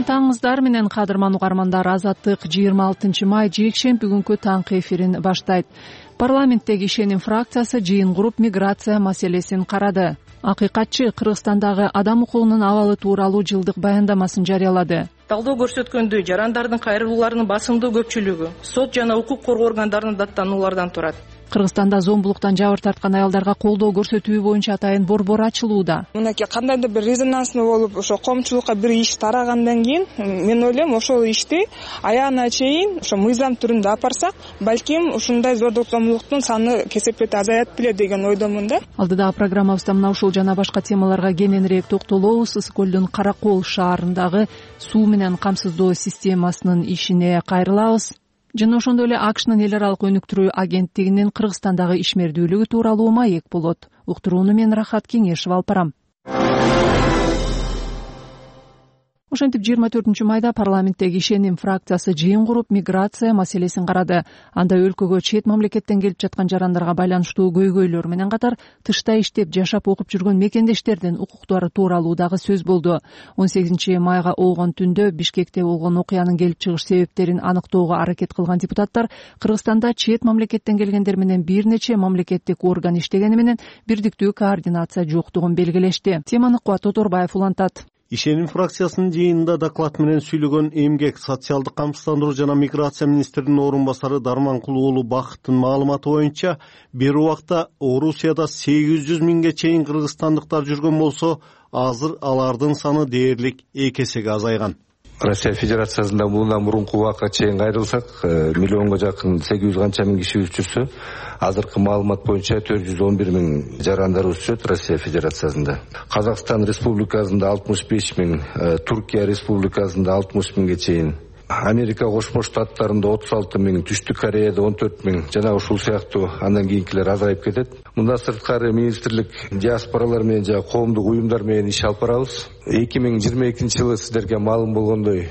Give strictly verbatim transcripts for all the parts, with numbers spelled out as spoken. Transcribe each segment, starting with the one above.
Кутмандаңыздар менен кадырман угармандар. Азаттык жыйырма алтынчы май жекшемби күнкү таңкы эфирин баштайт. Парламенттеги ишеним фракциясы жыйын куруп миграция маселесин карады. Акыйкатчы Кыргызстандагы адам укугунун абалы тууралуу жылдык баяндамасын жарыялады. Талдоо көрсөткөндөй, жарандардын кайрылууларынын басымдуу көпчүлүгү сот жана укук коргоо органдарынын даттануулардан турат. Кыргызстанда зомбулуктан жабыр тарткан аялдарга колдоо көрсөтүү боюнча атайын борбор ачылууда. Мынакей кандайдыр бир резонансно болуп, ошо коомчулукка бир иш тарагандан кийин, мен ойлойм, ошол ишти аягына чейин ошо мыйзам түрүндө апарсак, балким ушундай зордук зомбулуктун саны кесепет азаят беле деген ойдомун да. Алдыдагы программабызда мына ушул жана башка темаларга кененирээк токтолобуз. Ысык көлдүн Каракол шаарындагы суу менен камсыздоо системасынын ишине кайрылабыз. Жана ошондой эле АКШнын эл аралык өнүктүрүү агенттигинин Кыргызстандагы ишмердүүлүгү тууралуу маек болот. Уктурууну мен Рахат Кеңешев алып барам. Ошентип жыйырма төртүнчү майда парламенттеги ишеним фракциясы жыйын куруп миграция маселесин карады. Анда өлкөгө чет мамлекеттен келип жаткан жарандарга байланыштуу көйгөйлөр менен катар тышта иштеп жашап окуп жүргөн мекендештердин укуктары тууралуу дагы сөз болду. он сегизинчи майга болгон түндө Бишкекте болгон окуянын келип чыгыш себептерин аныктоого аракет кылган депутаттар Кыргызстанда чет мамлекеттен келгендер менен бир нече мамлекеттик орган иштегени менен бирдиктүү координация жоктугун белгилешти. Теманы Кубат Оторбаев улантат. Ишеним фракциясынын жыйынында доклад менен сүйлөгөн эмгек, социалдык камсыздандыруу жана миграция министринин орун басары Дарманкул уулу Бакыттын маалыматы боюнча, бир убакта Орусияда сегиз жүз миңге чейин кыргызстандыктар жүргөн болсо, азыр алардын саны дээрлик эки эсеге азайган. Россия Федерациясында мындан мурунку убакка чейин кайрылсак, миллионго жакын сегиз жүз канча миң кишибиз жүрсө, азыркы маалымат боюнча төрт жүз он бир миң жарандарыбыз жүрөт Россия Федерациясында. Казакстан Республикасында алтымыш беш миң, Туркия Республикасында алтымыш миңге чейин, Америка Кошмо Штаттарында отуз алты миң, Түштүк Кореяда он төрт миң, жана ушул сыяктуу андан кийинкилер азайып кетет. Мында сырткары министрлик диаспоралар менен жана коомдук уюмдар менен иш алып барабыз. эки миң жыйырма экинчи жылы сиздерге маалым болгондой,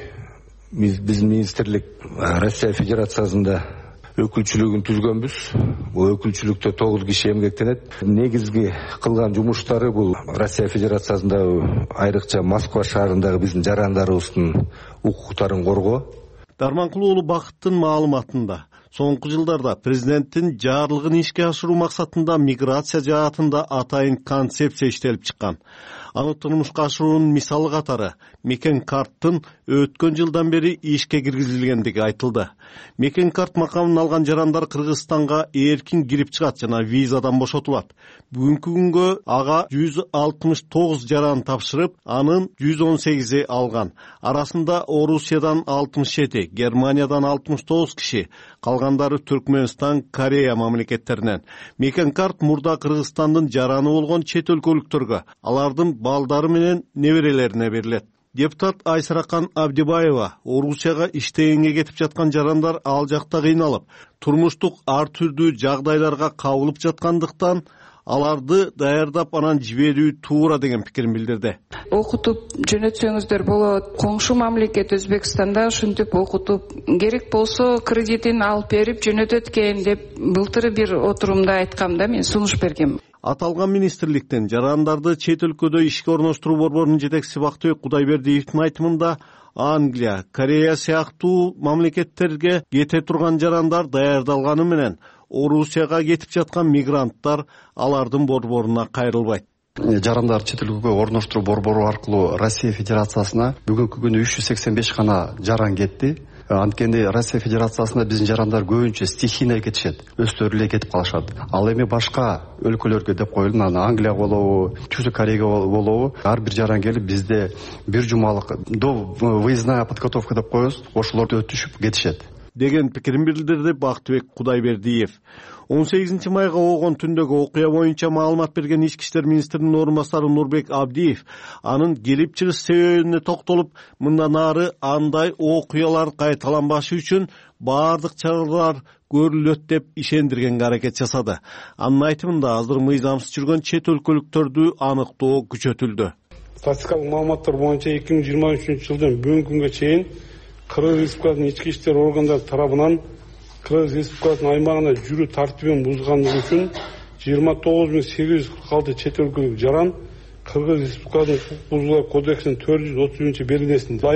биздин министрлик Россия Федерациясында өкүлчүлүгүн түзгөнбүз. Бул өкүлчүлүктө тогуз киши эмгектенет. Негизги кылган жумуштары бул Россия Федерациясында айрыкча Москва шаарындагы биздин жарандарыбыздын укуктарын коргоо. Дарманкул уулу Бакыттын маалыматында соңку жылдарда президенттин жарлыгын ишке ашыруу максатында миграция жаатында атайын концепция иштелип чыккан. Аны турмушка ашыруунун мисалы катары мекен карттын өткөн жылдан бери ишке киргизилгендиги айтылды. Мекен карт макамын алган жарандар Кыргызстанга эркин кирип чыгат жана визадан бошотулат. Бүгүнкү күнгө ага жүз алтымыш тогуз жаран тапшырып, анын жүз он сегизи алган. Арасында Орусиядан алтымыш жети, Германиядан алтымыш тогуз киши, калгандары Түркмөнстан, Корея мамлекеттеринен. Мекен карт мурда Кыргызстандын жараны болгон чет өлкөлүктөргө, алардын балдары менен неберелерине берилет. Депутат Айсаракан Абдибаева Орусияга иштегенге кетип жаткан жарандар ал жакта кыйналып, турмуштук ар түрдүү жагдайларга кабылып жаткандыктан аларды даярдап анан жиберүү туура деген пикирин билдирди. Окутуп жөнөтсөңүздөр болот. Коңшу мамлекет Өзбекстанда ушинтип окутуп, керек болсо кредитин алып берип жөнөтөт экен деп былтыры бир отурумда айткам да, мен сунуш бергем. Аталган министрликтен жарандарды чет өлкөдө ишке орноштуруу борборунун жетекчиси Бактыбек Кудайбердиевдин айтымында Англия, Корея сыяктуу мамлекеттерге кете турган жарандар даярдалганы менен Орусияга кетип жаткан мигранттар алардын борборуна кайрылбайт. Жарандар чет өлкөгө орноштуруу борбору аркылуу Россия Федерациясына бүгүнкү күндө үч жүз сексен беш гана жаран кетти. Анткени Россия Федерациясында биздин жарандар көбүнчө стихийный кетишет, өздөрү эле кетип калышат. Ал эми башка өлкөлөргө деп коелу, Англия болобу, Түштүк Кореяга болобу, ар бир жаран келип бизде бир жумалык до выездная подготовка деп коебуз, ошолорду өтүшүп кетишет деген пикирин билдирди Бактыбек Кудайбердиев. он сегизинчи майга болгон түндөгү окуя боюнча маалымат берген ички иштер министринин орун басары Нурбек Абдиев анын келип чыгыш себебине токтолуп, мындан ары андай окуялар кайталанбашы үчүн баардык чаралар көрүлөт деп ишендиргенге аракет жасады. Анын айтымында азыр мыйзамсыз жүргөн чет өлкөлүктөрдү аныктоо күчөтүлдү. Статистикалык маалыматтар боюнча эки миң жыйырма үчүнчү жылдан бүгүнкү күнгө чейин Кыргыз Республикасынын ички иштер органдары тарабынан Кыргыз Республикасынын аймагына жүрүү тартибин бузганлыгы үчүн жыйырма тогуз миң сегиз жүз кырк алты чет өлкөлүк жаран Кыргыз Республикасынын укук бузуулар кодексинин төрт жүз отуз биринчи белгинесине ылайык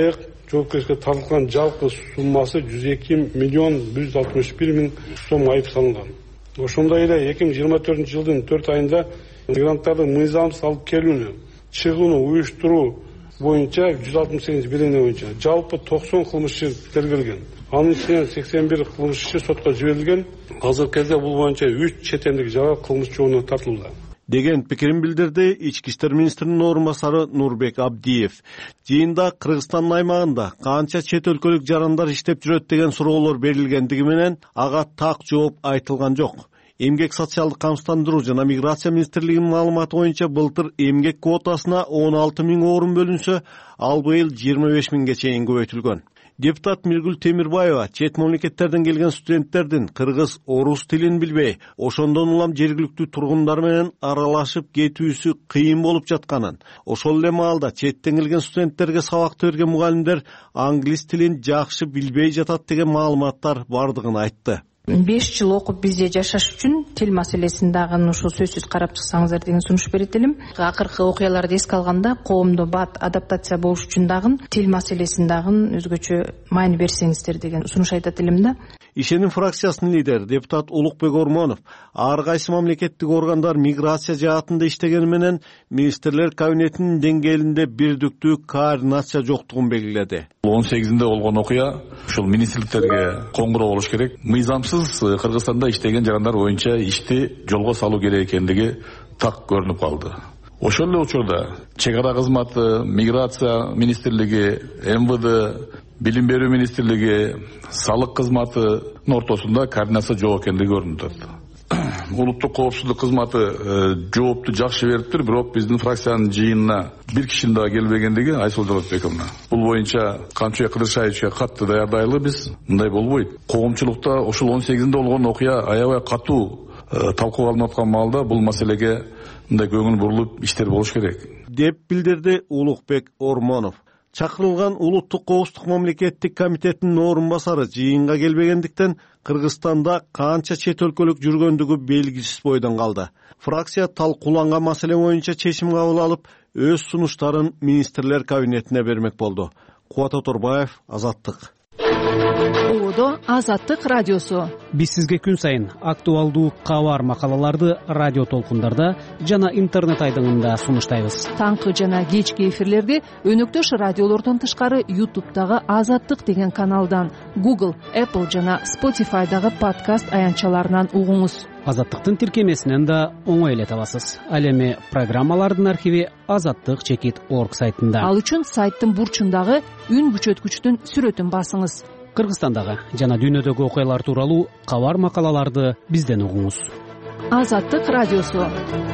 жоопкерчиликке тартылган жалпы суммасы жүз эки миллион бир жүз алтымыш бир миң сом айып салынган. Ошондой эле эки миң жыйырма төртүнчү жылдын төрт айында мигранттардын мыйзамсыз алып келүүнү, чыгууну уюштуруу боюнча жүз алтымыш сегизинчи берене боюнча жалпы токсон кылмыш иши тергелген. Анын ичинен сексен бир кылмыш иши сотко жиберилген. Азыркы кезде бул боюнча үч чет элдик жабак кылмыш жообуна тартылды деген пикирин билдирди ички иштер министринин орун басары Нурбек Абдиев. Жыйында Кыргызстандын аймагында канча чет өлкөлүк жарандар иштеп жүрөт деген суроолор берилгендиги менен ага так жооп айтылган жок. Эмгек социалдык камсыздандыруу жана миграция министрлигинин маалыматы боюнча былтыр эмгек квотасына он алты миң орун бөлүнсө, ал быйыл жыйырма беш миңге чейин көбөйтүлгөн. Депутат Миргүл Темирбаева чет мамлекеттерден келген студенттердин кыргыз, орус тилин билбей, ошондон улам жергиликтүү тургундар менен аралашып кетүүсү кыйын болуп жатканын, ошол эле маалда четтен келген студенттерге сабакты берген мугалимдер англис тилин жакшы билбей жатат деген маалыматтар бардыгын айтты. беш жыл окуп бизде жашаш үчүн тил маселесин дагы ушул сөзсүз карап чыксаңыздар деген сунуш берет элем. Акыркы окуяларды эске алганда коомдо бат адаптация болуш үчүн дагы тил маселесин дагы өзгөчө маани берсеңиздер деген сунуш айтат элем да. Ишеним фракциясынын лидери депутат Улукбек Ормонов ар кайсы мамлекеттик органдар миграция жаатында иштегени менен министрлер кабинетинин деңгээлинде бирдиктүү координация жоктугун белгиледи. он сегизинде болгон окуя ушул министрликтерге коңгуроо болуш керек. Мыйзамсыз Кыргызстанда иштеген жарандар боюнча ишти жолго салуу керек экендиги так көрүнүп калды. Ошол эле учурда чек ара кызматы, миграция министрлиги, эм вэ дэ, билим берүү министрлиги, салык кызматынын ортосунда координация жок экендиги көрүнүп турат. Улуттук коопсуздук кызматы жоопту жакшы бериптир, бирок биздин фракциянын жыйынына бир кишинин дагы келбегендиги Айсул Жолотбековна. Бул боюнча Камчыбек Кыдыршаевичке катты даярдайлы биз. Мындай болбойт. Коомчулукта ошол он сегизинде болгон окуя аябай катуу талкууга алынып аткан маалда бул маселеге мындай көңүл бурулуп иштер болуш керек деп билдирди Улукбек Ормонов. Чакырылган улуттук коопсуздук мамлекеттик комитетинин орун басары жыйынга келбегендиктен Кыргызстанда канча чет өлкөлүк жүргөндүгү белгисиз бойдон калды. Фракция талкууланган маселе боюнча чечим кабыл алып, өз сунуштарын министрлер кабинетине бермек болду. Кубат Оторбаев, Азаттык. Оодо Азаттык радиосу. Биз сизге күн сайын актуалдуу кабар макалаларды радио толкундарда жана интернет айдыңында сунуштайбыз. Таңкы жана кечки эфирлерди өнөктөш радиолордон тышкары ютубтагы Азаттык деген каналдан, Google, Apple жана Spotify'дагы подкаст аянтчаларынан угуңуз. Азаттыктын тиркемесинен да оңой эле табасыз. Ал эми программалардын архиви азаттык чекит орг сайтында. Ал үчүн сайттын бурчундагы үн күчөткүчтүн сүрөтүн басыңыз. Кыргызстандагы жана дүйнөдөгү окуялар тууралуу кабар макалаларды бизден угуңуз. Азаттык радиосу.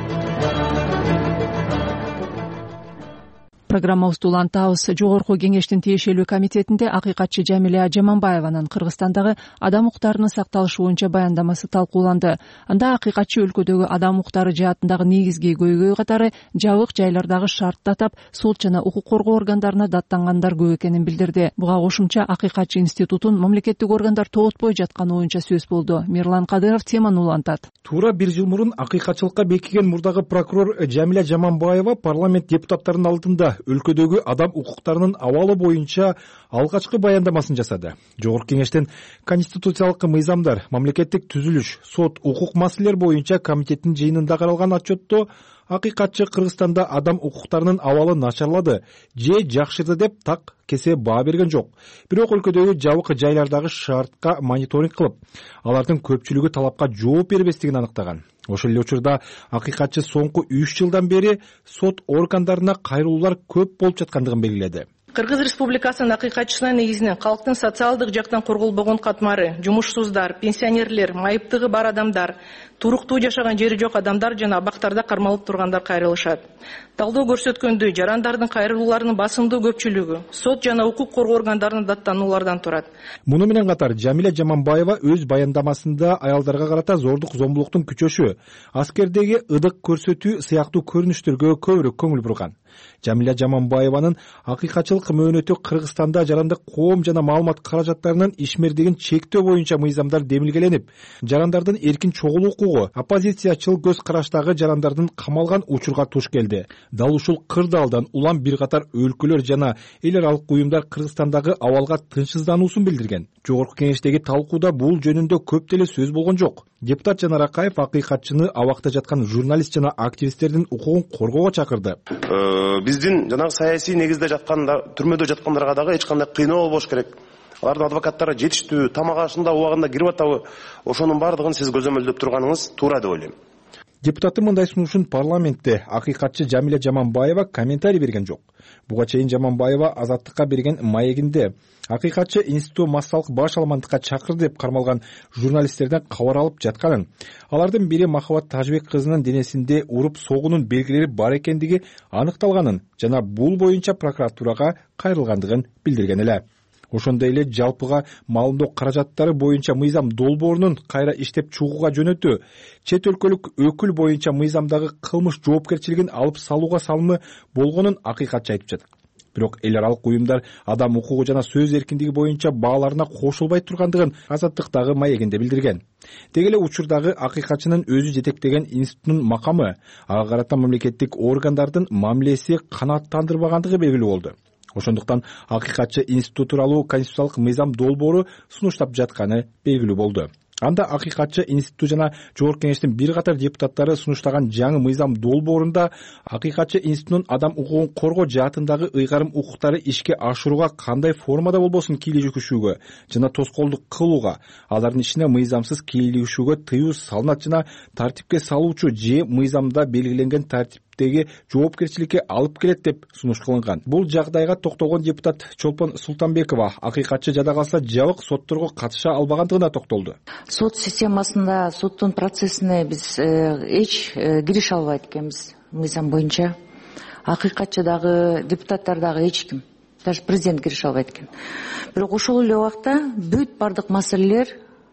Программабызды улантабыз. Жогорку кеңештин тиешелүү комитетинде акыйкатчы Жамиля Жаманбаеванын Кыргызстандагы адам укуктарынын сакталышы боюнча баяндамасы талкууланды. Анда акыйкатчы өлкөдөгү адам укуктары жаатындагы негизги көйгөй катары жабык жайлардагы шартты атап, сот жана укук коргоо органдарына даттангандар көп экенин билдирди. Буга кошумча акыйкатчы институтун мамлекеттик органдар тоотпой жатканы боюнча сөз болду. Мирлан Кадыров теманы улантат. Туура бир жыл мурун акыйкатчылыкка бекиген мурдагы прокурор Жамиля Жаманбаева парламент депутаттарынын алдында өлкөдөгү адам укуктарынын абалы боюнча алгачкы баяндамасын жасады. Жогорку кеңештин конституциялык мыйзамдар, мамлекеттик түзүлүш, сот, укук маселелер боюнча комитеттин жыйынында каралган отчетто акыйкатчы Кыргызстанда адам укуктарынын абалы начарлады же жакшырды деп так кесе баа берген жок. Бирок өлкөдөгү жабык жайлардагы шартка мониторинг кылып, алардын көпчүлүгү талапка жооп бербестигин аныктаган. Ошол эле учурда акыйкатчы соңку үч жылдан бери сот органдарына кайрылуулар көп болуп жаткандыгын белгиледи. Кыргыз Республикасынын акыйкатчысына негизинен калктын социалдык жактан корголбогон катмары, жумушсуздар, пенсионерлер, майыптыгы бар адамдар, туруктуу жашаган жери жок адамдар жана абактарда кармалып тургандар кайрылышат. Талдоо көрсөткөндөй, жарандардын кайрылууларынын басымдуу көпчүлүгү сот жана укук коргоо органдарынын даттануулардан турат. Муну менен катар Жамиля Жаманбаева өз баяндамасында аялдарга карата зордук зомбулуктун күчөшү, аскердеги ыдык көрсөтүү сыяктуу көрүнүштөргө көбүрөөк көңүл бурган. Жамиля Жаманбаеванын акыйкатчылык мөөнөтү Кыргызстанда жарандык коом жана маалымат каражаттарынын ишмердигин чектөө боюнча мыйзамдар демилгеленип, жарандардын эркин чогулуу укугу, оппозициячыл көз караштагы жарандардын камалган учурга туш келди. Дал ушул кырдаалдан улам бир катар өлкөлөр жана эл аралык уюмдар Кыргызстандагы абалга тынчсыздануусун билдирген. Жогорку кеңештеги талкууда бул жөнүндө көп деле сөз болгон жок. Депутат Жанар Акаев акыйкатчыны абакта жаткан журналист жана активисттердин укугун коргоого чакырды. Биздин жанагы саясий негизде жатканда, түрмөдө жаткандарга дагы эч кандай кыйноо болбош керек. Алардын адвокаттары жетиштүү, тамак ашында убагында кирип атабы, ошонун бардыгын сиз көзөмөлдөп турганыңыз туура деп ойлойм. Депутаттын мындай сунушун парламентте акыйкатчы Жамиля Жаманбаева комментарий берген жок. Буга чейин Жаманбаева Азаттыкка берген маегинде акыйкатчы институту массалык баш алмандыкка чакырды деп кармалган журналисттерден кабар алып жатканын, алардын бири Махабат Тажбек кызынын денесинде уруп согуунун белгилери бар экендиги аныкталганын жана бул боюнча прокуратурага кайрылгандыгын билдирген эле. Ошондой эле жалпыга маалымдоо каражаттары боюнча мыйзам долбоорунун кайра иштеп чыгууга жөнөтүү, чет өлкөлүк өкүл боюнча мыйзамдагы кылмыш жоопкерчилигин алып салууга салымы болгонун акыйкатчы айтып жатат. Бирок эл аралык уюмдар адам укугу жана сөз эркиндиги боюнча бааларына кошулбай тургандыгын Азаттыктагы маегинде билдирген. Деги эле учурдагы акыйкатчынын өзү жетектеген институттун макамы, ага карата мамлекеттик органдардын мамилеси канааттандырбагандыгы белгилүү болду. Ошондуктан акыйкатчы институту тууралуу конституциялык мыйзам долбоору сунуштап жатканы белгилүү болду. Анда акыйкатчы институту жана Жогорку кеңештин бир катар депутаттары сунуштаган жаңы мыйзам долбоорунда акыйкатчы институтунун адам укугун коргоо жаатындагы ыйгарым укуктары ишке ашырууга кандай формада болбосун кийлигишүүгө жана тоскоолдук кылууга, алардын ишине мыйзамсыз кийлигишүүгө тыюу салынат жана тартипке салуучу же мыйзамда белгиленген тартиптеги жоопкерчиликке алып келет деп сунуш кылынган. Бул жагдайга токтолгон депутат Чолпон Султанбекова акыйкатчы жада калса жабык сотторго катыша албагандыгына токтолду. Сот системасында, соттун процессине биз эч кирише албайт экенбиз мыйзам боюнча. Акыйкатчы дагы, депутаттар дагы эч ким, даже президент кирише албайт экен. Бирок ошол эле убакта бүт бардык маселелер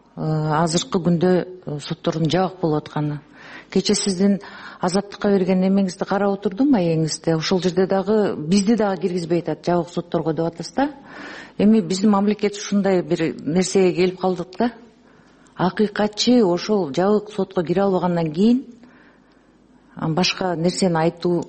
азыркы күндө соттордун жабык болуп атканы. Кече сиздин Азаттыкка берген эмеңизди карап отурдум, маегиңизде. Ошол жерде дагы бизди дагы киргизбей атат, жабык сотторго деп атасыз да. Эми биздин мамлекет ушундай бир нерсеге келип калдык да. Акыйкатчы ошол жабык сотко кире албагандан кийин башка нерсени айтуу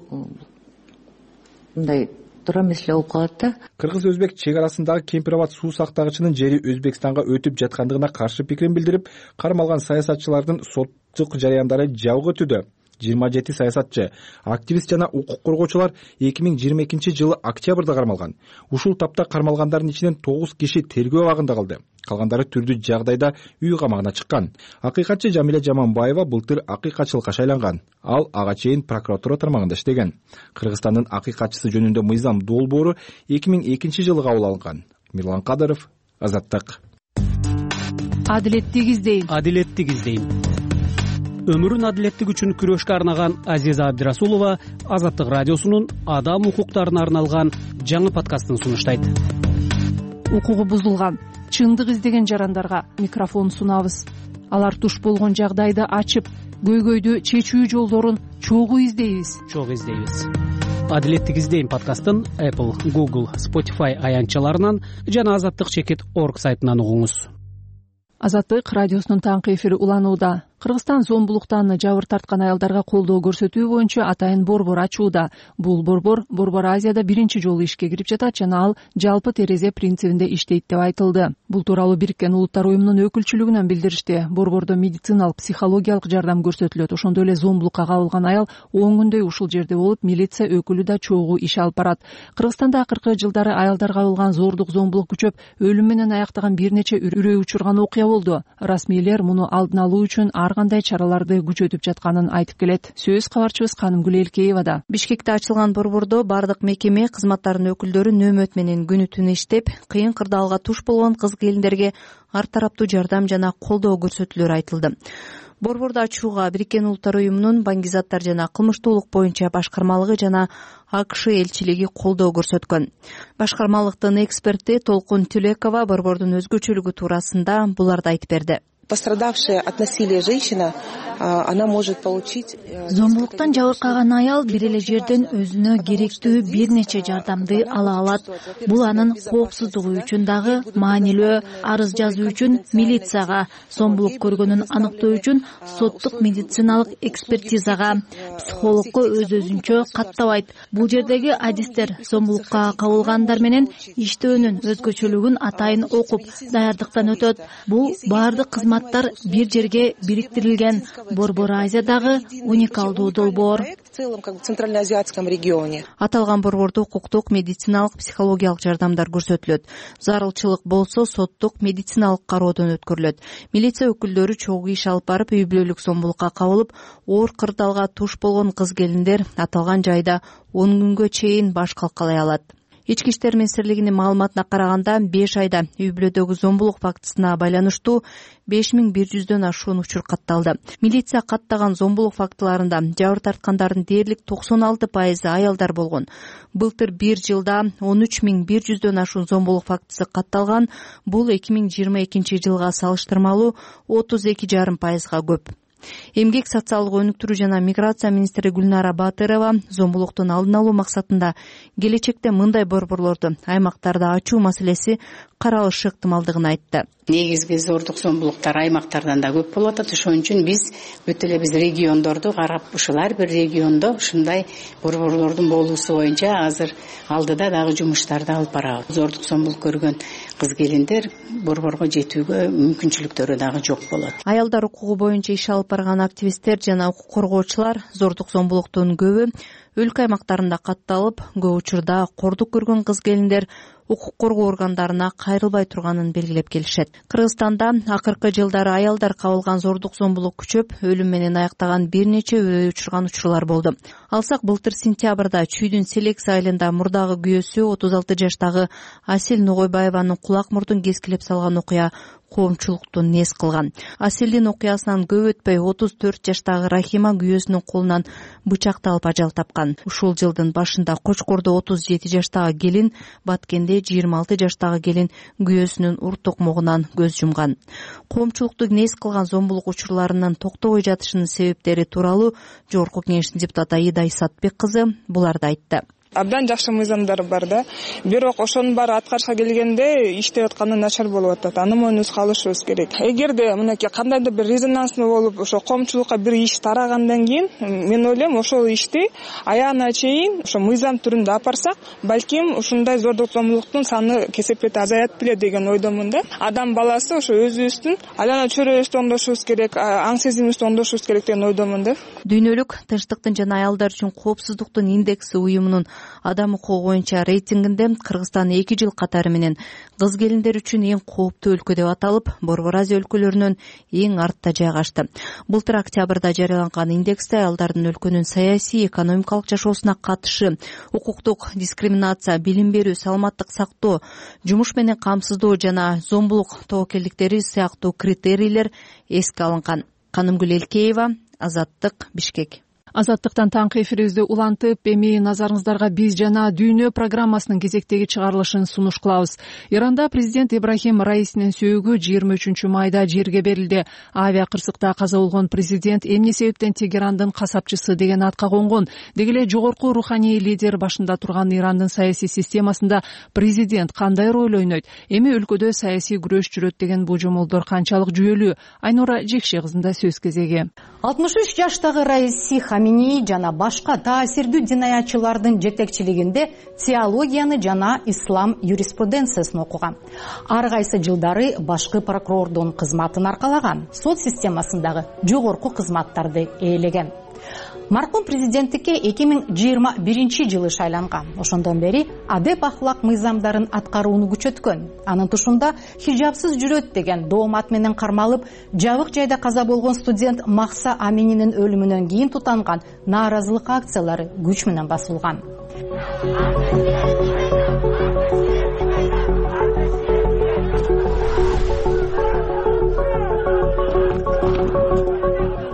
мындай туура эмес эле болуп калат да. Кыргыз-өзбек чек арасындагы Кемпирабад суу сактагычынын жери Өзбекстанга өтүп жаткандыгына каршы пикирин билдирип, кармалган саясатчылардын соттук жарыяндары жабык өтүүдө. жыйырма жети саясатчы, активист жана укук коргоочулар эки миң жыйырма экинчи жылы октябрда кармалган. Ушул тапта кармалгандардын ичинен тогуз киши тергөө абагында калды. Калгандары түрдүү жагдайда үй камагына чыккан. Акыйкатчы Жамиля Жаманбаева былтыр акыйкатчылыкка шайланган. Ал ага чейин прокуратура тармагында иштеген. Кыргызстандын акыйкатчысы жөнүндө мыйзам долбоору эки миң экинчи жылы кабыл алынган. Мирлан Кадыров, Азаттык. Адилеттик издейм. Адилеттик издейм. Өмүрүн адилеттик үчүн күрөшкө арнаган Азиза Абдирасулова Азаттык радиосунун адам укуктарына арналган жаңы подкастын сунуштайт. Укугу бузулган, чындык издеген жарандарга микрофон сунабыз. Алар туш болгон жагдайды ачып, көйгөйдү чечүү жолдорун чогуу издейбиз. Чогуу издейбиз. Адилеттик издейм подкастын Apple, Google, Spotify аянтчаларынан жана азаттык чекит точка орг сайтынан угуңуз. Азаттык радиосунун таңкы эфири уланууда. Кыргызстан зомбулуктан жабыр тарткан аялдарга колдоо көрсөтүү боюнча атайын борбор ачууда. Бул борбор Борбор Азияда биринчи жолу ишке кирип жатат жана ал жалпы терезе принцибинде иштейт деп айтылды. Бул тууралуу Бириккен Улуттар уюмунун өкүлчүлүгүнөн билдиришти. Борбордо медициналык, психологиялык жардам көрсөтүлөт. Ошондой эле зомбулукка кабылган аял он күндөй ушул жерде болуп, милиция өкүлү да чогуу иш алып барат. Кыргызстанда акыркы жылдары аялдарга кабылган зордук, зомбулук күчөп, өлүм менен аяктаган бир нече үрөй учурган окуя болду. Расмийлер муну алдын алуу үчүн ар кандай чараларды күчөтүп жатканын айтып келет. Сөз кабарчыбыз Канымгүл Элкеевада. Бишкекте ачылган борбордо бардык мекеме кызматтарынын өкүлдөрү нөөмөт менен күнү түнү иштеп, кыйын кырдаалга туш болгон кыз-келиндерге ар тараптуу жардам жана колдоо көрсөтүлөрү айтылды. Борборду ачууга Бириккен Улуттар уюмунун баңгизаттар жана кылмыштуулук боюнча башкармалыгы жана АКШ элчилиги колдоо көрсөткөн. Башкармалыктын эксперти Толкун Түлекова борбордун өзгөчөлүгү туурасында буларды айтып берди. пострадавшая от насилия женщина, она может получить. Зомбулуктан жабыркаган аял бир эле жерден өзүнө керектүү бир нече жардамды ала алат. Бул анын коопсуздугу үчүн дагы маанилүү. Арыз жазуу үчүн милицияга, зомбулук көргөнүн аныктоо үчүн соттук медициналык экспертизага, психологко өз-өзүнчө каттабайт. Бул жердеги адистер зомбулукка кабылгандар менен иштөөнүн өзгөчөлүгүн атайын окуп, даярдыктан өтөт. Бул баардык кызматтар бир жерге бириктирилген. Борбор Азиядагы уникалдуу долбоор. В целом, как в Центральноазиатском регионе. Аталган борбордо укуктук, медициналык, психологиялык жардамдар көрсөтүлөт. Зарылчылык болсо соттук, медициналык кароодон өткөрүлөт. Милиция өкүлдөрү чогуу иш алып барып, үй бүлөлүк зомбулукка кабылып, оор кырдаалга туш болгон кыз-келиндер аталган жайда он күнгө чейин баш калкалай алат. Ички иштер министрлигинин маалыматына караганда, беш айда үй бүлөдөгү зомбулук фактысына байланыштуу беш миң бир жүздөн ашуун учур катталды. Милиция каттаган зомбулук фактыларында жабыр тарткандардын дээрлик токсон алты пайызы аялдар болгон. Былтыр бир жылда он үч миң бир жүздөн ашуун зомбулук фактысы катталган. Бул эки миң жыйырма экинчи жылга салыштырмалуу отуз эки жарым пайызга көп. Эмгек, социалдык өнүктүрүү жана миграция министри Гүлнара Батырова зомбулуктун алдын алуу максатында келечекте мындай борборлорду аймактарда ачуу маселеси каралышы ыктымалдыгын айтты. Негизги зордук зомбулуктар аймактардан да көп болуп атат. Ошон үчүн биз бүт эле биз региондорду карап, ушул ар бир региондо ушундай борборлордун болуусу боюнча азыр алдыда дагы жумуштарды алып барабыз. Зордук зомбулук көргөн кыз-келиндер борборго жетүүгө мүмкүнчүлүктөрү дагы жок болот. Аялдар укугу боюнча иш алып барган активисттер жана укук коргоочулар зордук зомбулуктун көбү өлкө аймактарында катталып, көп учурда кордук көргөн кыз-келиндер укук коргоо органдарына кайрылбай турганын белгилеп келишет. Кыргызстанда акыркы жылдары аялдар кабылган зордук зомбулук күчөп, өлүм менен аяктаган бир нече үй учурган учурлар болду. Алсак, былтыр сентябрда Чүйдүн Селекс айылында мурдагы күйөөсү отуз алты жаштагы Асел Ногойбаеванын кулак мурдун кескилеп салган окуя коомчулукту нес кылган. Аселдин окуясынан көп өтпөй отуз төрт жаштагы Рахима күйөөсүнүн колунан бычакталып ажал тапкан. Ушул жылдын башында Кочкордо отуз жети жаштагы келин, Баткенде жыйырма алты жаштагы келин күйөөсүнүн ур токмогунан көз жумган. Коомчулукту нес кылган зомбулук учурларынын токтобой жатышынын себептери тууралуу Жогорку Кеңештин депутаты Аида Исатбек кызы буларды айтты. Абдан жакшы мыйзамдар бар да. Бирок ошонун баары аткарышка келгенде иштеп атканы начар болуп атат. Аны мойнубузга алышыбыз керек. Эгерде мынакей кандайдыр бир резонанстуу болуп, ошо коомчулукка бир иш тарагандан кийин, мен ойлойм, ошол ишти аягына чейин ошо мыйзам түрүндө апарсак, балким ушундай зордук зомбулуктун саны кесепет азаят беле деген ойдомун да. Адам баласы ошо өзүбүздүн айлана чөйрөбүздү оңдошубуз керек, аң сезимибизди оңдошубуз керек деген ойдомун да. Дүйнөлүк тынчтыктын жана аялдар үчүн коопсуздуктун индекси уюмунун адам укугу боюнча рейтингинде Кыргызстан эки жыл катары менен кыз-келиндер үчүн эң кооптуу өлкө деп аталып, Борбор Азия өлкөлөрүнөн эң артта жайгашты. Былтыр октябрда жарыяланган индексте аялдардын өлкөнүн саясий, экономикалык жашоосуна катышы, укуктук дискриминация, билим берүү, саламаттык сактоо, жумуш менен камсыздоо жана зомбулук тобокелдиктери сыяктуу критерийлер эске алынган. Канымгүл Элкеева, Азаттык, Бишкек. Азаттыктан таңкы эфирибизди улантып, эми назарыңыздарга биз жана дүйнө программасынын кезектеги чыгарылышын сунуш кылабыз. Иранда президент Ибрахим Раисинин сөөгү жыйырма үчүнчү майда жерге берилди. Авиа кырсыкта каза болгон президент эмне себептен Тегерандын касапчысы деген атка конгон. Деги эле жогорку руханий лидер башында турган Ирандын саясий системасында президент кандай роль ойнойт? Эми өлкөдө саясий күрөш жүрөт деген божомолдор канчалык жүйөлүү? Айнура Жекше кызында сөз кезеги. алтымыш үч жаштагы Раиси Хамини жана башка таасирдүү динаятчылардын жетекчилигинде теологияны жана ислам юриспруденциясын окуган. Ар кайсы жылдары башкы прокурордун кызматын аркалаган, сот системасындагы жогорку кызматтарды ээлеген. Маркум президенттикке эки миң жыйырма биринчи жылы шайланган. Ошондон бери адеп ахлак мыйзамдарын аткарууну күчөткөн. Анын тушунда хижабсыз жүрөт деген доомат менен кармалып, жабык жайда каза болгон студент Махса Амининин өлүмүнөн кийин тутанган нааразылык акциялары күч менен басылган.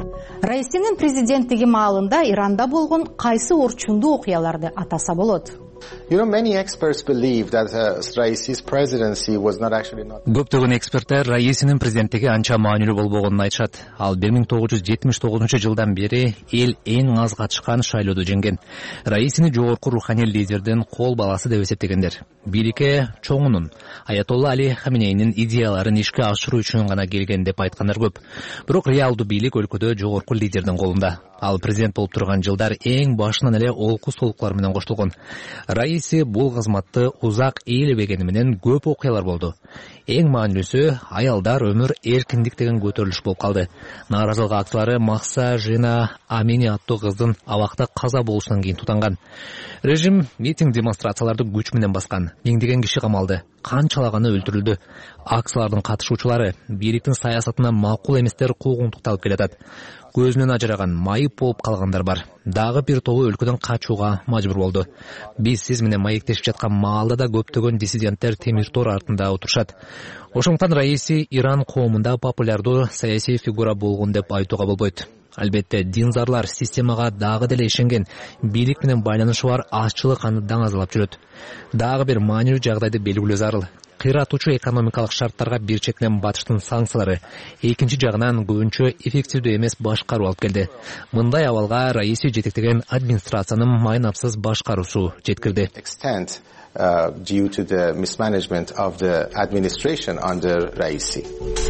Раисинин президенттиги маалында Иранда болгон кайсы орчундуу окуяларды атаса болот? Көптөгөн эксперттер Раисинин президенттиги анча маанилүү болбогонун айтышат. Ал бир миң тогуз жүз жетимиш тогузунчу жылдан бери эл эң аз катышкан шайлоодо жеңген. Раисини жогорку руханий лидердин кол баласы деп эсептегендер. Бийликке чоңунун Аятолла Али Хаминейнин идеяларын ишке ашыруу үчүн гана келген деп айткандар көп. Бирок реалдуу бийлик өлкөдө жогорку лидердин колунда. Ал президент болуп турган жылдар эң башынан эле олку солуклар менен коштолгон. Раиси бул кызматты узак ээлебегени менен көп окуялар болду. Эң маанилүүсү аялдар өмүр эркиндик деген көтөрүлүш болуп калды. Нааразылык акциялары Махса Жина Амини аттуу кыздын абакта каза болушунан кийин тутанган. Режим митинг демонстрацияларды күч менен баскан. Миңдеген киши камалды. Канчалаганы өлтүрүлдү. Акциялардын катышуучулары бийликтин саясатына макул эместер куугунтукталып келатат. Көзүнөн ажыраган, майып болуп калгандар бар. Дагы бир тобу өлкөдөн качууга мажбур болду. Биз сиз менен маектешип жаткан маалда да көптөгөн диссиденттер темир тор артында отурушат. Ошондуктан Раиси Иран коомунда популярдуу саясий фигура болгон деп айтууга болбойт. Албетте, динзарлар системага дагы деле ишенген, бийлик менен байланышы бар азчылык аны даңазалап жүрөт. Дагы бир маанилүү жагдайды белгилөө зарыл. Кыйратуучу экономикалык шарттарга бир четинен батыштын санкциялары, экинчи жагынан көбүнчө эффективдүү эмес башкаруу алып келди. Мындай абалга Раиси жетектеген администрациянын майнапсыз башкаруусу жеткирди. Uh, due to the mismanagement of the administration under Raisi.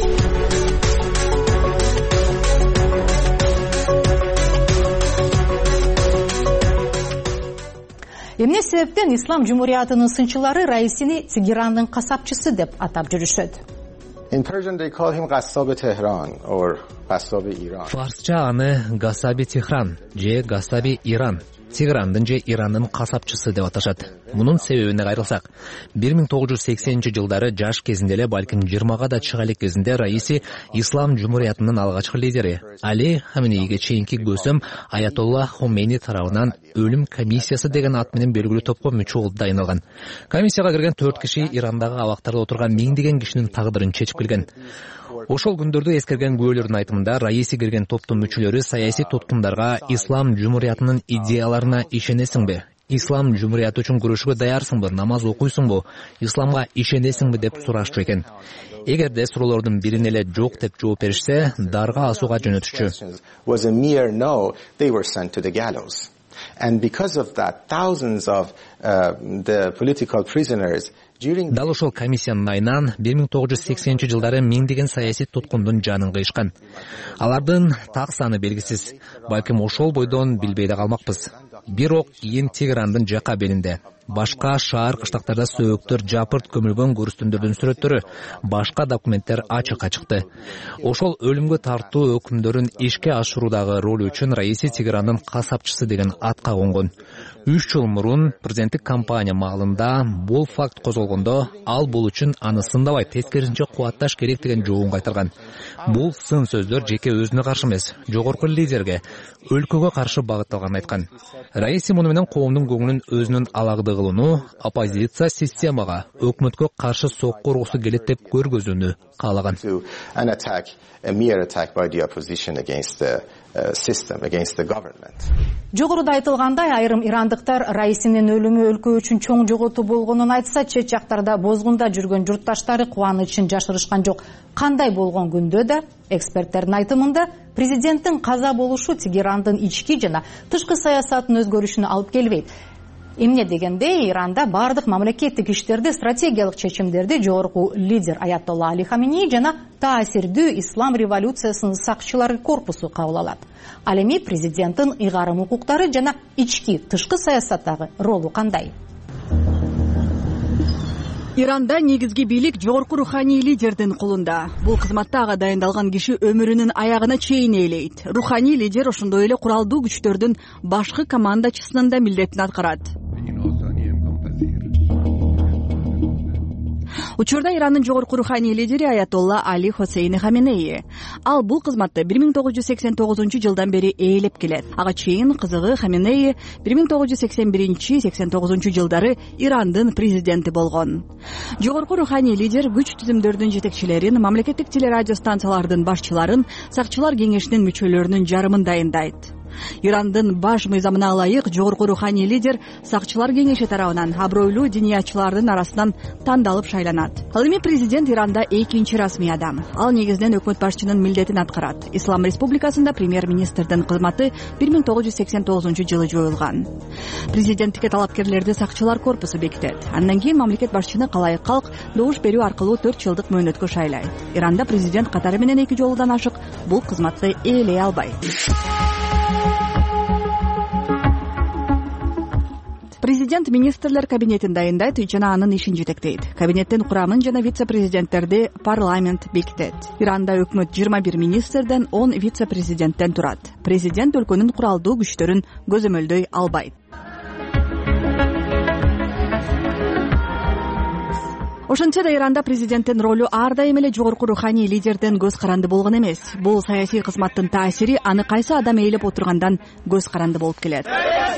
Эмне себептен Ислам жумуриятынын сынчылары Раисини Тегерандын касапчысы деп атап жүрүшөт? In Persian they call him Qassabi Tehran or Qassabi Iran. Фарсча аны Гасаби Техран же Гасаби Иран, Тегерандын же Ирандын касапчысы деп аташат. Мунун себебине кайрылсак, бир миң тогуз жүз сексенинчи жылдары жаш кезинде эле, балким жыйырмага да чыга элек кезинде Раиси Ислам жумуриятынын алгачкы лидери Али Хаминейге чейинки көсөм Аятолла Хомейни тарабынан өлүм комиссиясы деген ат менен белгилүү топко мүчө болуп дайындалган. Комиссияга кирген төрт киши Ирандагы абактарда отурган миңдеген кишинин тагдырын чечип келген. Ошол күндөрдө эскерген күбөлөрдүн айтымында Раиси кирген топтун мүчөлөрү саясий туткундарга Ислам жумуриятынын идеяларына ишенесиңби? Ислам жумурияты үчүн күрөшүүгө даярсыңбы? Намаз окуйсуңбу? Исламга ишенесиңби деп сурашчу экен. Эгерде суроолордун бирине эле жок деп жооп беришсе, дарга асууга жөнөтүшчү. And because of that, thousands of uh, the political prisoners during Дал ошол комиссиянын айынан бир миң тогуз жүз сексенинчи жылдары миңдеген саясий туткундун жанын кыйышкан. Алардын так саны белгисиз. Балким ошол бойдон билбей да калмакпыз. Бирок кийин Тегерандын жака белинде башка шаар кыштактарда сөөктөр жапырт көмүлгөн көрүстүндөрдүн сүрөттөрү, башка документтер ачыкка чыкты. Ошол өлүмгө тартуу өкүмдөрүн ишке ашыруудагы ролу үчүн Раиси Тегерандын касапчысы деген атка конгон. үч жыл мурун президенттик кампания маалында бул факт козголгондо, ал бул үчүн аны сындабай, тескерисинче кубатташ керек деген жообун кайтарган. Бул сын сөздөр жеке өзүнө каршы эмес, жогорку лидерге, өлкөгө каршы багытталганын айткан. Раиси муну менен коомдун көңүлүн өзүнүн алагдыгылууну, оппозиция системага, өкмөткө каршы сокку ургусу келет деп көргөзүүнү каалаган. An attack, a mere attack by the opposition against the uh, system, against the government. Жогоруда айтылгандай, айрым ирандыктар Раисинин өлүмү өлкө үчүн чоң жоготуу болгонун айтса, чет жактарда бозгунда жүргөн журтташтары кубанычын жашырышкан жок. Кандай болгон күндө да, эксперттердин айтымында, президенттин каза болушу Тегерандын ички жана тышкы саясатын өзгөрүшүнө алып келбейт. Эмне дегенде, Иранда бардык мамлекеттик иштерди, стратегиялык чечимдерди жогорку лидер Аятолла Али Хаминей жана таасирдүү Ислам революциясынын сакчылары корпусу кабыл алат. Ал эми президенттин ыйгарым укуктары жана ички тышкы саясаттагы ролу кандай? Иранда негизги бийлик жогорку руханий лидердин колунда. Бул кызматта ага дайындалган киши өмүрүнүн аягына чейин ээлейт. Руханий лидер ошондой эле куралдуу күчтөрдүн башкы командачысынын да милдетин аткарат. Учурда Ирандын жогорку руханий лидери Аятолла Али Хосейни Хаминей. Ал бул кызматты бир миң тогуз жүз сексен тогузунчу жылдан бери ээлеп келет. Ага чейин кызыгы Хаминей бир миң тогуз жүз сексен биринчи — сексен тогузунчу жылдары Ирандын президенти болгон. Жогорку руханий лидер күч түзүмдөрдүн жетекчилерин, мамлекеттик телерадио станциялардын башчыларын, сакчылар кеңешинин мүчөлөрүнүн жарымын дайындайт. Ирандын баш мыйзамына ылайык жогорку руханий лидер сакчылар кеңеши тарабынан абройлуу диниятчылардын арасынан тандалып шайланат. Ал эми президент Иранда экинчи расмий адам. Ал негизинен өкмөт башчынын милдетин аткарат. Ислам республикасында премьер-министрдин кызматы бир миң тогуз жүз сексен тогузунчу жылы жоюлган. Президенттикке талапкерлерди сакчылар корпусу бекитет. Андан кийин мамлекет башчыны калайык калк добуш берүү аркылуу төрт жылдык мөөнөткө шайлайт. Иранда президент катары менен эки жолудан ашык бул кызматты ээлей албайт. Президент министрлер кабинетин дайындайт жана анын ишин жетектейт. Кабинеттин курамын жана вице-президенттерди парламент бекитет. Иранда өкмөт жыйырма бир министрден, он вице-президенттен турат. Президент өлкөнүн куралдуу күчтөрүн көзөмөлдөй албайт. Ошентсе да Иранда президенттин ролу ар дайым эле жогорку руханий лидерден көз каранды болгон эмес. Бул саясий кызматтын таасири аны кайсы адам ээлеп отургандан көз каранды болуп келет.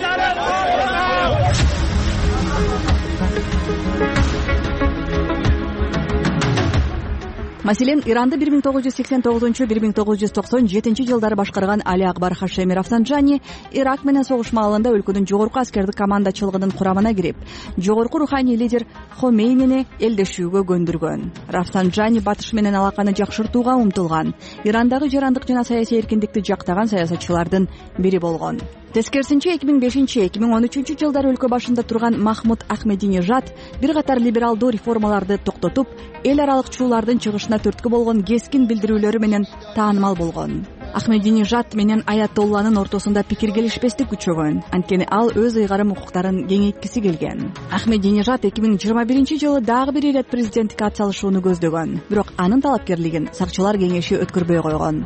Маселен, Иранды бир миң тогуз жүз сексен тогузунчу — бир миң тогуз жүз токсон жетинчи жылдары башкарган Али Акбар Хашеми Рафсанджани Ирак менен согуш маалында өлкөнүн жогорку аскердик командачылыгынын курамына кирип, жогорку руханий лидер Хомейнини элдешүүгө көндүргөн. Рафсанджани батыш менен алаканы жакшыртууга умтулган, Ирандагы жарандык жана саясий эркиндикти жактаган саясатчылардын бири болгон. Тескерисинче эки миң бешинчи — эки миң он үчүнчү жылдары өлкө башында турган Махмуд Ахмединежад бир катар либералдуу реформаларды токтотуп, эл аралык чуулардын чыгышына түрткү болгон кескин билдирүүлөрү менен таанымал болгон. Ахмединежад менен Аятолланын ортосунда пикир келишпестик күчөгөн, анткени ал өз ыйгарым укуктарын кеңейткиси келген. Ахмединежад эки миң жыйырма биринчи жылы дагы бир ирет президенттикке атсалышууну көздөгөн, бирок анын талапкерлигин сакчылар кеңеши өткөрбөй койгон.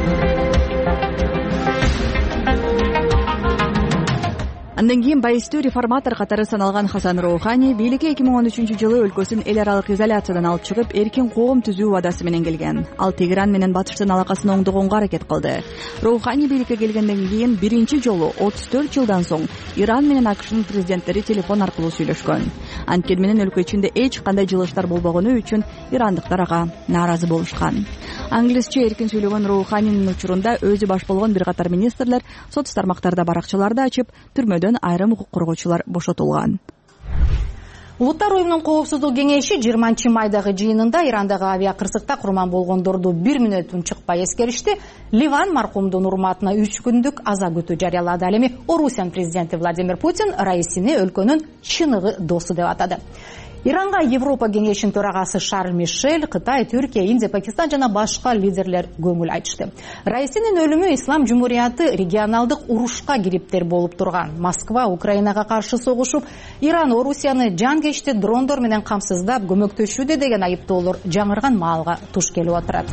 Андан кийин байыстуу реформатор катары саналган Хасан Роухани бийликке эки миң он үчүнчү жылы өлкөсүн эл аралык изоляциядан алып чыгып, эркин коом түзүү убадасы менен келген. Ал Тегеран менен батыштын алакасын оңдогонго аракет кылды. Роухани бийликке келгенден кийин биринчи жолу отуз төрт жылдан соң Иран менен АКШнын президенттери телефон аркылуу сүйлөшкөн. Анткени менен өлкө ичинде эч кандай жылыштар болбогону үчүн ирандыктар ага нааразы болушкан. Англисче эркин сүйлөгөн Роуханинин учурунда өзү баш болгон бир катар министрлер соц тармактарда баракчаларды ачып, түрмөдөн айрым укук коргоочулар бошотулган. Улуттар уюмунун коопсуздук кеңеши жыйырманчы майдагы жыйынында Ирандагы авиакырсыкта курман болгондорду бир мүнөт унчукпай эскеришти. Ливан маркумдун урматына үч күндүк аза күтүү жарыялады. Ал эми Орусиянын президенти Владимир Путин Раисини өлкөнүн чыныгы досу деп атады. Иранга Европа кеңешинин төрагасы Шарль Мишель, Кытай, Түркия, Индия, Пакистан жана башка лидерлер көңүл айтышты. Раисинин өлүмү Ислам жумурияты регионалдык урушка кириптер болуп турган. Москва Украинага каршы согушуп, Иран Орусияны жанкечти дрондор менен камсыздап көмөктөшүүдө деген айыптоолор жаңырган маалга туш келип отурат.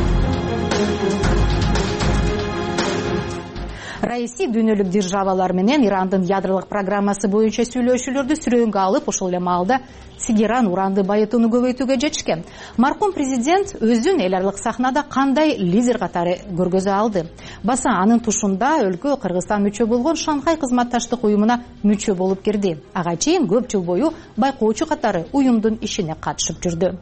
Раиси дүйнөлүк державалар менен Ирандын ядролук программасы боюнча сүйлөшүүлөрдү сүрөөнгө алып, ошол эле маалда Тегеран уранды байытууну көбөйтүүгө жетишкен. Маркум президент өзүн эл аралык сахнада кандай лидер катары көргөзө алды. Баса анын тушунда өлкө Кыргызстан мүчө болгон Шанхай кызматташтык уюмуна мүчө болуп кирди. Ага чейин көп жыл бою байкоочу катары уюмдун ишине катышып жүрдү.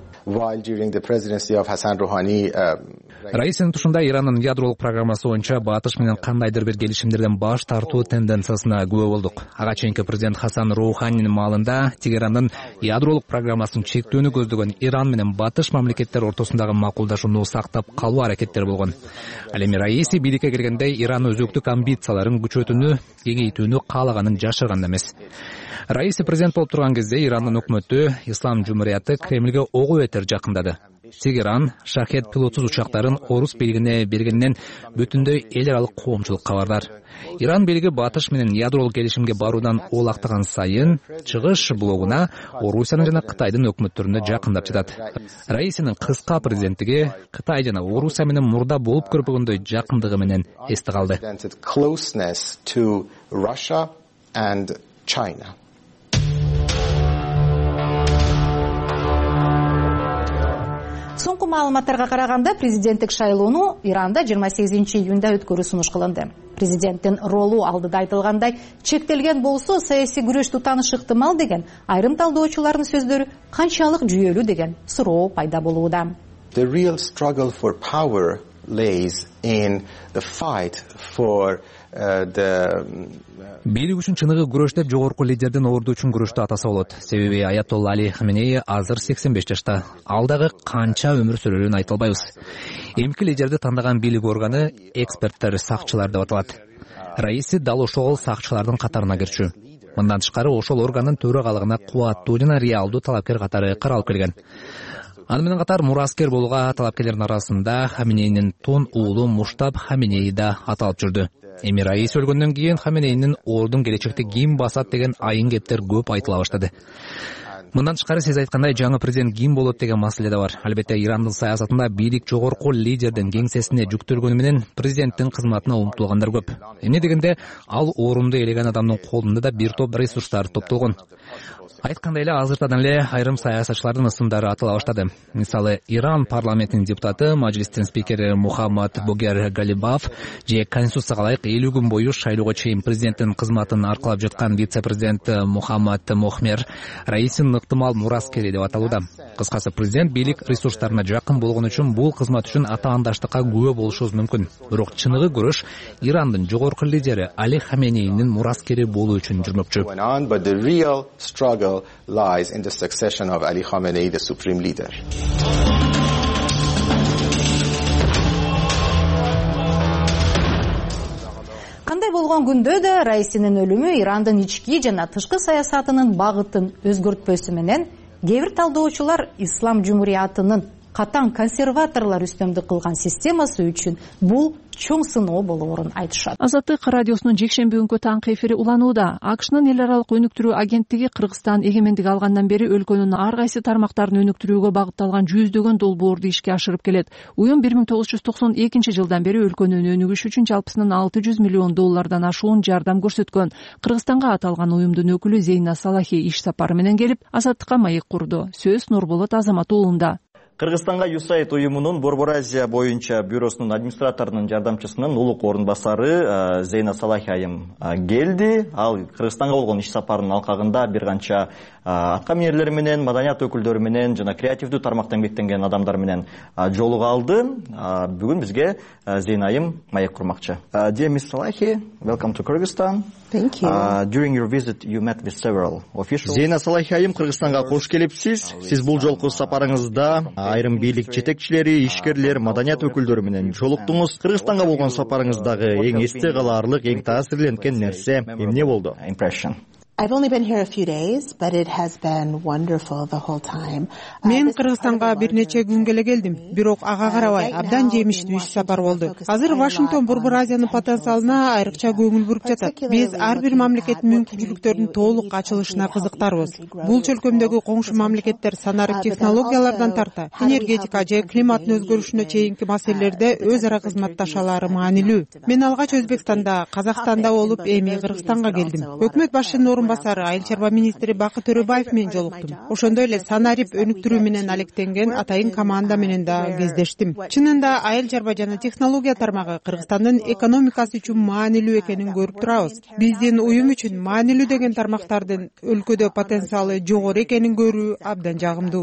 Раисинин тушунда Ирандын ядролук программасы боюнча батыш менен кандайдыр бир келишимдерден баш тартуу тенденциясына күбө болдук. Ага чейинки президент Хасан Роуханинин маалында Тегерандын ядролук программасын чектөөнү көздөгөн Иран менен батыш мамлекеттер ортосундагы макулдашууну сактап калуу аракеттери болгон. Ал эми Раиси бийликке келгенде Иран өзөктүк амбицияларын күчөтүүнү, кеңейтүүнү каалаганын жашырган эмес. Раиси президент болуп турган кезде Ирандын өкмөтү Ислам жумурияты Кремлге ого бетер жакындады. Тегеран шахет пилотсуз учактарын орус бийлигине бергенинен бүтүндөй эл аралык коомчулук кабардар. Иран бийлиги батыш менен ядролук келишимге баруудан оолактаган сайын чыгыш блогуна Орусиянын жана Кытайдын өкмөттөрүнө жакындап жатат. Раисинин кыска президенттиги Кытай жана Орусия менен мурда болуп көрбөгөндөй жакындыгы менен эсте калды. Соңку маалыматтарга караганда президенттик шайлоону Иранда жыйырма сегизинчи июнда өткөрүү сунуш кылынды. Президенттин ролу алдыда айтылгандай чектелген болсо саясий күрөштү тааныш ыктымал деген айрым талдоочулардын сөздөрү канчалык жүйөлүү деген суроо пайда болууда. The real struggle for power lays in the fight for бийлик үчүн чыныгы күрөш деп жогорку лидердин орду үчүн күрөштү атаса болот. Себеби Аятолла Али Хаменеи азыр сексен беш жашта. Ал дагы канча өмүр сүрөрүн айта албайбыз. Эмки лидерди тандаган бийлик органы эксперттер, сакчылар деп аталат. Раиси дал ошол сакчылардын катарына кирчү. Мындан тышкары ошол органдын төрагалыгына кубаттуу жана реалдуу талапкер катары каралып келген. Аны менен катар мураскер болууга талапкерлердин арасында Хаменейнин тун уулу Муштаб Хаменеи да аталып жүрдү. Эми Раис өлгөндөн кийин Хаменейнин ордун келечекте ким басат деген айын кептер көп айтыла баштады. Мындан тышкары сиз айткандай жаңы президент ким болот деген маселе да бар. Албетте Ирандын саясатында бийлик жогорку лидердин кеңсесине жүктөлгөнү менен президенттин кызматына умтулгандар көп. Эмне дегенде ал орунду ээлеген адамдын колунда да бир топ ресурстар топтолгон. Айткандай эле азыртадан эле айрым саясатчылардын ысымдары атыла баштады. Мисалы, Иран парламентинин депутаты, мажилистин спикери Мухаммад Богер Галибаф же конституцияга ылайык элүү күн бою шайлоого чейин президенттин кызматын аркалап жаткан вице-президент Мухаммад Мохмер Раисин ыктымал мураскери деп аталууда. Кыскасы, президент бийлик ресурстарына жакын болгон үчүн бул кызмат үчүн атаандаштыкка күбө болушубуз мүмкүн. Бирок чыныгы күрөш Ирандын жогорку лидери Али Хаменейнин мураскери болуу үчүн жүрмөкчү. Lies in the succession of Ali Khamenei, the supreme leader. Кандай болгон күндө да Раисинин өлүмү Ирандын ички жана тышкы саясатынын багытын өзгөртпөсү менен кээ бир талдоочулар ислам жумуриятынын катаң консерваторлор үстөмдүк кылган системасы үчүн бул чоң сыноо болоорун айтышат. Азаттык радиосунун жекшемби күнкү таңкы эфири уланууда. АКШнын эл аралык өнүктүрүү агенттиги Кыргызстан эгемендик алгандан бери өлкөнүн ар кайсы тармактарын өнүктүрүүгө багытталган жүздөгөн долбоорду ишке ашырып келет. Уюм бир миң тогуз жүз токсон экинчи жылдан бери өлкөнүн өнүгүшү үчүн жалпысынан алты жүз миллион доллардан ашуун жардам көрсөткөн. Кыргызстанга аталган уюмдун өкүлү Зейна Салахи иш сапары менен келип, Азаттыкка маек курду. Сөз Нурболот Азамат уулунда. Кыргызстанга ю эс эй ай ди уюмунун Борбор Азия боюнча бюросунун администраторунун жардамчысынын улук орун басары Зейна Салахи айым келди. Ал Кыргызстанга болгон иш сапарынын алкагында бир канча атка минерлер менен, маданият өкүлдөрү менен жана креативдүү тармакта эмгектенген адамдар менен жолуга алды. Бүгүн бизге Зейна айым маек курмакчы. Dear Miss Salahi, welcome to Kyrgyzstan. Thank you. Uh, during your visit, you met with several officials. Зейна Салахи айым, Кыргызстанга кош келипсиз. Сиз бул жолку сапарыңызда айрым бийлик жетекчилери, ишкерлер, маданият өкүлдөрү менен жолуктуңуз. Кыргызстанга болгон сапарыңыздагы эң эсте калаарлык, эң таасирленткен нерсе эмне болду? Impression. I've only been here a few days, but it has been wonderful the whole time. Мен Кыргызстанга бир нече күнгө эле келдим, бирок ага карабай абдан жемиштүү иш сапар болду. Азыр Вашингтон Борбор Азиянын потенциалына айрыкча көңүл буруп жатат. Биз ар бир мамлекеттин мүмкүнчүлүктөрүнүн толук ачылышына кызыктарбыз. Бул чөлкөмдөгү коңшу мамлекеттер санарип технологиялардан тарта энергетика же климаттын өзгөрүшүнө чейинки маселелерде өз ара кызматташалары маанилүү. Мен алгач Өзбекстанда, Казакстанда болуп, эми Кыргызстанга келдим. Өкмөт башчынын орун басары айыл чарба министри Бакыт Төрөбаев менен жолуктум. Ошондой эле санарип өнүктүрүү менен алектенген атайын команда менен да кездештим. Чынында айыл чарба жана технология тармагы Кыргызстандын экономикасы үчүн маанилүү экенин көрүп турабыз. Биздин уюм үчүн маанилүү деген тармактардын өлкөдө потенциалы жогору экенин көрүү абдан жагымдуу.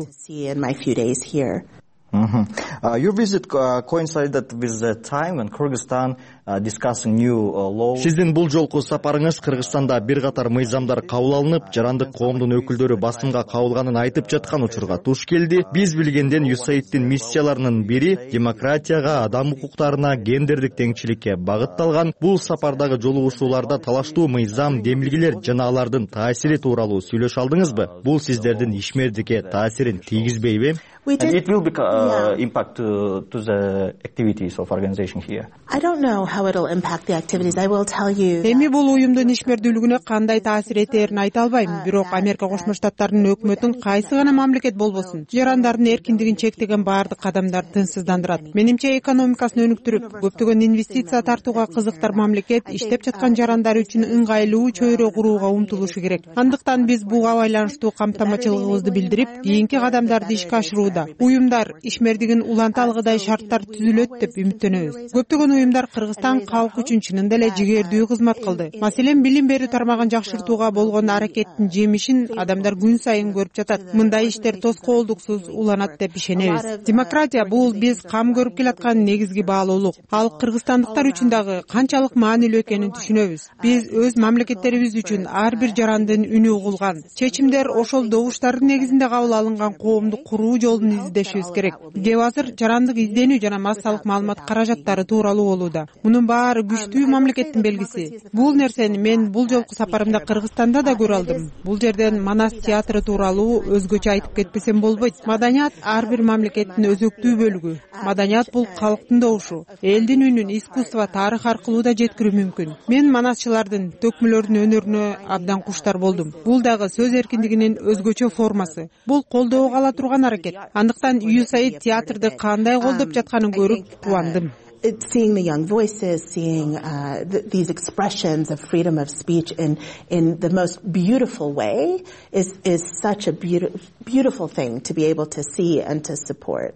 Mm-hmm. Uh, your visit uh, coincided with the time when Kyrgyzstan uh, discussing new uh, laws. Сиздин бул жолку сапарыңыз Кыргызстанда бир катар мыйзамдар кабыл алынып, жарандык коомдун өкүлдөрү басымга кабылганын айтып жаткан учурга туш келди. Биз билгенден ю эс эй ай дин миссияларынын бири демократияга, адам укуктарына, гендердик теңчиликке багытталган. Бул сапардагы жолугушууларда талаштуу мыйзам, демилгелер жана алардын таасири тууралуу сүйлөшө алдыңызбы? Бул сиздердин ишмердикке таасирин тийгизбейби? And it will be uh, yeah. impact to, to the activities of organization here. I don't know how it'll impact the activities. I will tell you. Эми бул уюмдун ишмердүүлүгүнө кандай таасир этерин айта албайм. Бирок Америка Кошмо Штаттарынын өкмөтүн кайсы гана мамлекет болбосун, жарандардын эркиндигин чектеген баардык кадамдар тынчсыздандырат. Менимче экономикасын өнүктүрүп, көптөгөн инвестиция тартууга кызыктар мамлекет иштеп жаткан жарандар үчүн ыңгайлуу чөйрө курууга умтулушу керек. Андыктан биз буга байланыштуу камтамачылыгыбызды билдирип, кийинки кадамдарды ишке ашырууда уюмдар ишмердигин уланта алгыдай шарттар түзүлөт деп үмүттөнөбүз. Көптөгөн уюмдар Кыргызстан Кыргызстан калкы үчүн чынында эле жигердүү кызмат кылды. Маселен, билим берүү тармагын жакшыртууга болгон аракеттин жемишин адамдар күн сайын көрүп жатат. Мындай иштер тоскоолдуксуз уланат деп ишенебиз. Демократия бул биз кам көрүп келаткан негизги баалуулук. Ал кыргызстандыктар үчүн дагы канчалык маанилүү экенин түшүнөбүз. Биз өз мамлекеттерибиз үчүн ар бир жарандын үнү угулган. Чечимдер ошол добуштардын негизинде кабыл алынган коомду куруу жолун издешибиз керек. Кеп азыр жарандык изденүү жана массалык маалымат каражаттары тууралуу болууда. Мунун баары күчтүү мамлекеттин белгиси. Бул нерсени мен бул жолку сапарымда Кыргызстанда да көрө алдым. Бул жерден Манас театры тууралуу өзгөчө айтып кетпесем болбойт. Маданият ар бир мамлекеттин өзөктүү бөлүгү. Маданият бул калктын добушу. Элдин үнүн искусство, тарых аркылуу да жеткирүү мүмкүн. Мен манасчылардын, төкмөлөрдүн өнөрүнө абдан куштар болдум. Бул дагы сөз эркиндигинин өзгөчө формасы. Бул колдоого ала турган аракет. Андыктан ю эс эй ди театрды кандай колдоп жатканын көрүп кубандым. Seeing the young voices, seeing uh, th these expressions of freedom of speech in in the most beautiful way is is such a beautiful beautiful thing to be able to see and to support.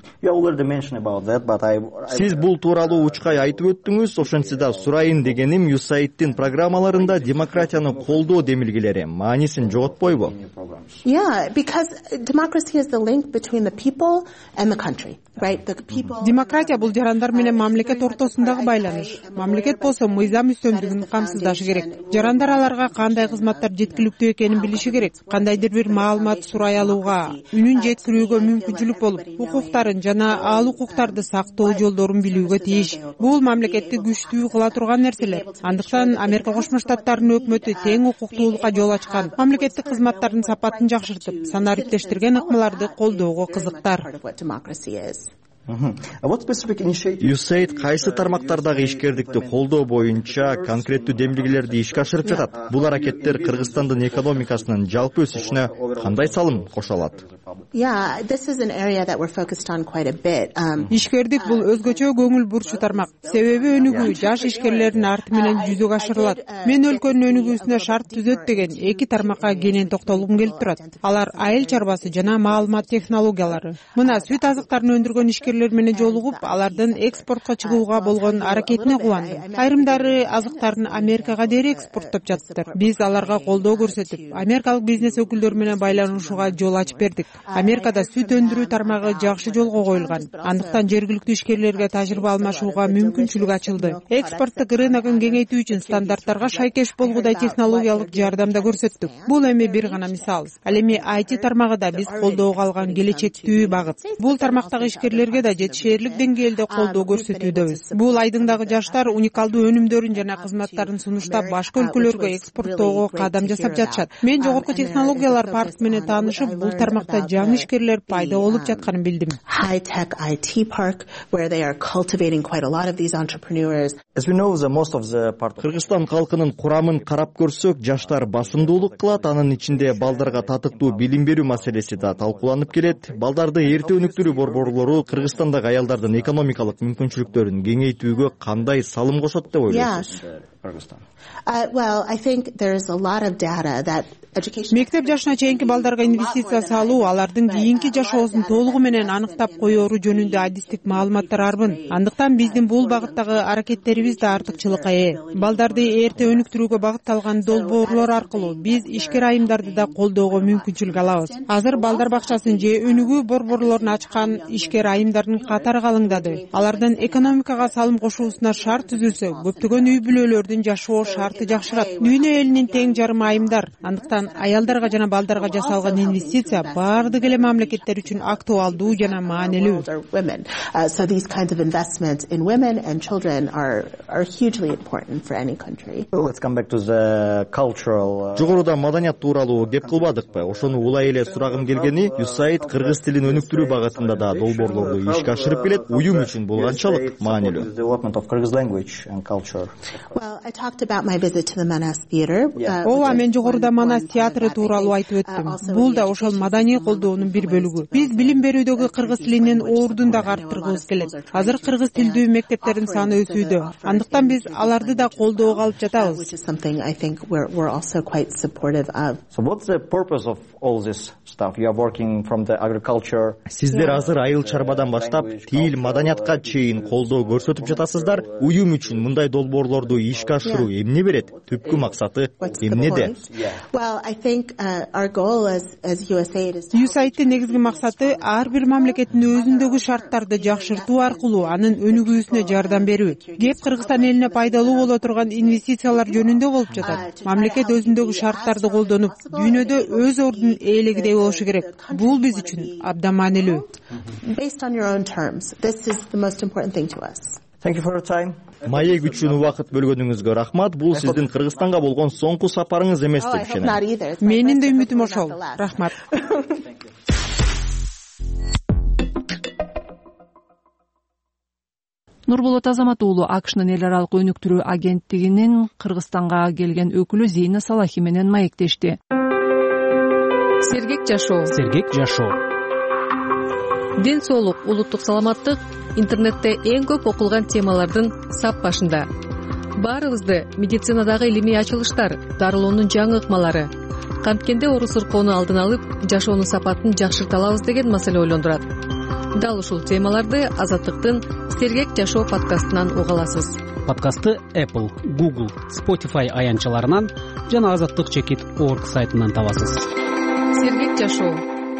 Сиз бул тууралуу учкай айтып өттүңүз, ошентсе да сурайын дегеним, ю эс эй ай дин программаларында демократияны колдоо демилгелери маанисин жоготпойбу? Yeah, because democracy is the link between the people and the country, right? The people. Демократия бул жарандар менен мамлекет ортосундагы байланыш. Мамлекет болсо мыйзам үстөмдүгүн камсыздашы керек. Жарандар аларга кандай кызматтар жеткиликтүү экенин билиши керек. Кандайдыр бир маалымат сурай алууга, үнүн жеткирүүгө мүмкүнчүлүк болуп, укуктарын жана ал укуктарды сактоо жолдорун билүүгө тийиш. Бул мамлекетти күчтүү кыла турган нерселер. Андыктан Америка Кошмо Штаттарынын өкмөтү тең укуктуулукка жол ачкан, мамлекеттик кызматтардын сапатын жакшыртып, санариптештирген ыкмаларды колдоого кызыктар. ю эс эй ай ди кайсы тармактардагы ишкердикти колдоо боюнча конкреттүү демилгелерди ишке ашырып жатат? Бул аракеттер Кыргызстандын экономикасынын жалпы өсүшүнө кандай салым кошо алат? Yeah, this is an area that we're focused on quite a bit. Um, Ишкердик бул өзгөчө көңүл бурчу тармак. Себеби өнүгүү жаш ишкерлердин арты менен жүзөгө ашырылат. Мен өлкөнүн өнүгүүсүнө шарт түзөт деген эки тармакка кенен токтолгум келип турат. Алар айыл чарбасы жана маалымат технологиялары. Мына сүт азыктарын өндүргөн ишкерлер менен жолугуп, алардын экспортко чыгууга болгон аракетине кубандым. Айрымдары азыктарын Америкага дери экспорттоп жатыптыр. Биз аларга колдоо көрсөтүп, америкалык бизнес өкүлдөрү менен байланышууга жол ачып бердик. Америкада сүт өндүрүү тармагы жакшы жолго коюлган. Андыктан жергиликтүү ишкерлерге тажрыйба алмашууга мүмкүнчүлүк ачылды. Экспорттук рыногун кеңейтүү үчүн стандарттарга шайкеш болгудай технологиялык жардам да көрсөттүк. Бул эми бир гана мисал. Ал эми ай ти тармагы да биз колдоого алган келечектүү багыт. Бул тармактагы ишкерлерге да жетишээрлик деңгээлде колдоо көрсөтүүдөбүз. Бул айдыңдагы жаштар уникалдуу өнүмдөрүн жана кызматтарын сунуштап башка өлкөлөргө экспорттоого кадам жасап жатышат. Мен жогорку технологиялар парк менен таанышып, бул тармакта жаңы ишкерлер пайда болуп жатканын билдим. High tech I T park where they are cultivating quite a lot of these entrepreneurs. As we know, the most of the part Кыргызстан калкынын курамын карап көрсөк, жаштар басымдуулук кылат, анын ичинде балдарга татыктуу билим берүү маселеси да талкууланып келет. Балдарды эрте өнүктүрүү борборлору Кыргызстандагы аялдардын экономикалык мүмкүнчүлүктөрүн кеңейтүүгө кандай салым кошот деп ойлойсуз? Uh, well, I think there's a lot of data that Мектеп жашына чейинки балдарга инвестиция салуу, алардын кийинки жашоосун толугу менен аныктап коёру жөнүндө адистик маалыматтар арбын. Андыктан биздин бул багыттагы аракеттерибиз да артыкчылыкка ээ. Балдарды эрте өнүктүрүүгө багытталган долбоорлор аркылуу биз ишкер айымдарды да колдоого мүмкүнчүлүк алабыз. Азыр балдар бакчасын же өнүгүү борборлорун ачкан ишкер айымдардын катары калыңдады. Алардын экономикага салым кошуусуна шарт түзүлсө, көптөгөн үй бүлөлөрдүн жашоо шарты жакшырат. Дүйнө элинин тең жарымы айымдар. Андыктан аялдарга жана балдарга жасалган инвестиция баардык эле мамлекеттер үчүн актуалдуу жана маанилүү. So these kinds of investments in women and children are are hugely important for any country. Let's come back to the cultural. Жогоруда маданият тууралуу кеп кылбадыкпы? Ошону улай эле сурагым келгени, ю эс эй ай ди кыргыз тилин өнүктүрүү багытында да долбоорлорду ишке ашырып келет. Уюм үчүн бул канчалык маанилүү? Well, ооба, мен жогоруда Манас театры тууралуу айтып өттүм. Бул да ошол маданий колдоонун бир бөлүгү. Биз билим берүүдөгү кыргыз тилинин ордун да арттыргыбыз келет. Азыр кыргыз тилдүү мектептердин саны өсүүдө. Андыктан биз аларды да колдоого алып жатабыз. Сиздер азыр айыл чарбадан баштап тил, маданиятка чейин колдоо көрсөтүп жатасыздар. Уюм үчүн мындай долбоорлорду ишке ашыруу эмне берет? Түпкү максаты эмнеде? ю эс эй айдын негизги максаты ар бир мамлекеттин өзүндөгү шарттарды жакшыртуу аркылуу анын өнүгүүсүнө жардам берүү. Кеп Кыргызстан элине пайдалуу боло турган инвестициялар жөнүндө болуп жатат. Мамлекет өзүндөгү шарттарды колдонуп, дүйнөдө өз ордунун ээлегидей болушу керек. Бул биз үчүн абдан маанилүү. Маек үчүн убакыт бөлгөнүңүзгө рахмат. Бул сиздин Кыргызстанга болгон соңку сапарыңыз эмес деп ишенем. Менин да үмүтүм ошол. Рахмат. Нурболот Азамат уулу АКШнын эл аралык өнүктүрүү агенттигинин Кыргызстанга келген өкүлү Зейна Салахи менен маектешти. Сергек жашоо. Сергек жашоо. Ден соолук, улуттук саламаттык интернетте эң көп окулган темалардын сап башында. Баарыбызды медицинадагы илимий ачылыштар, дарылоонун жаңы ыкмалары, канткенде оору сыркоону алдын алып, жашоонун сапатын жакшырта алабыз деген маселе ойлондурат. Дал ушул темаларды Азаттыктын Сергек жашоо подкастынан уга аласыз. Подкастты Apple, Google, Spotify аянтчаларынан жана азаттык чекит точка орг сайтынан табасыз. Сергек жашоо.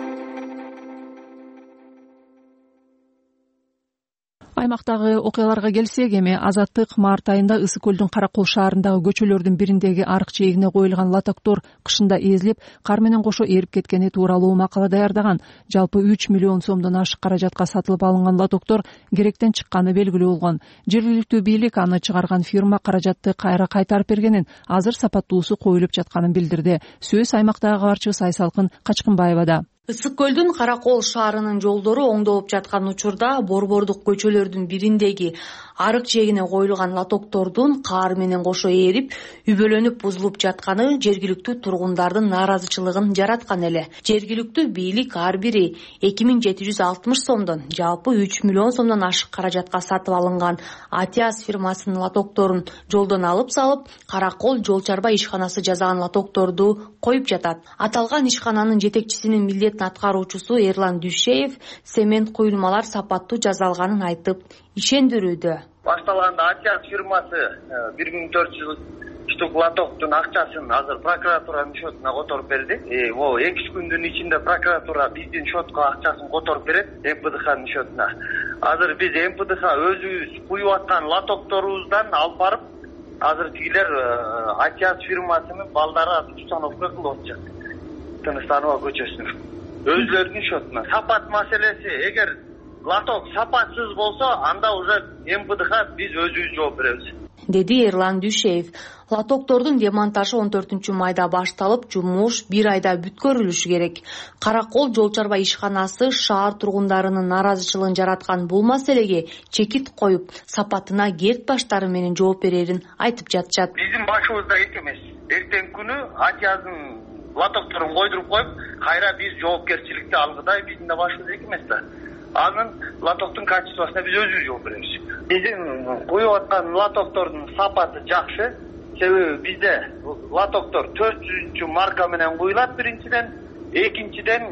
Аймактагы окуяларга келсек, эми Азаттык март айында Ысык көлдүн Каракол шаарындагы көчөлөрдүн бириндеги арык жээгине коюлган лотоктор кышында эзилип, кар менен кошо эрип кеткени тууралуу макала даярдаган. Жалпы үч миллион сомдон ашык каражатка сатылып алынган лотоктор керектен чыкканы белгилүү болгон. Жергиликтүү бийлик аны чыгарган фирма каражатты кайра кайтарып бергенин, азыр сапаттуусу коюлуп жатканын билдирди. Сөз аймактагы кабарчыбыз Айсалкын Качкынбаевада. Ысык көлдүн Каракол шаарынын жолдору оңдолуп жаткан учурда борбордук көчөлөрдүн бириндеги арык жээгине коюлган лотоктордун кар менен кошо эрип, үбөлөнүп бузулуп жатканы жергиликтүү тургундардын нааразычылыгын жараткан эле. Жергиликтүү бийлик ар бири эки миң жети жүз алтымыш сомдон, жалпы үч миллион сомдон ашык каражатка сатып алынган Атиас фирмасынын лотокторун жолдон алып салып, Каракол жол чарба ишканасы жасаган лотокторду коюп жатат. Аталган ишкананын жетекчисинин милдетин аткаруучусу Эрлан Дүйшеев цемент куюлмалар сапаттуу жасалганын айтып ишендирүүдө. Башталганда Атиас фирмасы бир миң төрт жүз штук лотоктун акчасын азыр прокуратуранын счетуна которуп берди. Могу эки үч күндүн ичинде прокуратура биздин счетко акчасын которуп берет эм пэ дэ ханын счетуна. Азыр биз эм пэ дэ ха өзүбүз куюп аткан лотокторубуздан алып барып, азыр тигилер Атиас фирмасынын балдары установка кылып атышат. Тыныстанова көчөсүнө өзлөрүнүн счетуна. Сапат маселеси, эгер лоток сапатсыз болсо, анда уже эм пэ дэ ха биз өзүбүз жооп беребиз, деди Эрлан Дүйшеев. Лотоктордун демонтажы он төртүнчү майда башталып, жумуш бир айда бүткөрүлүшү керек. Каракол жол чарба ишканасы шаар тургундарынын нааразычылыгын жараткан бул маселеге чекит коюп, сапатына керт баштары менен жооп берерин айтып жатышат. Биздин башыбызда эки эмес. Эртең күнү Атияздын лотокторун койдуруп коюп, кайра биз жоопкерчиликти алгыдай, биздин да башыбыз эки эмес да. Анын лотоктун качествосуна биз өзүбүз жооп беребиз. Биздин куюп аткан лотоктордун сапаты жакшы. Себеби бизде лотоктор төрт жүзүнчү марка менен куюлат биринчиден, экинчиден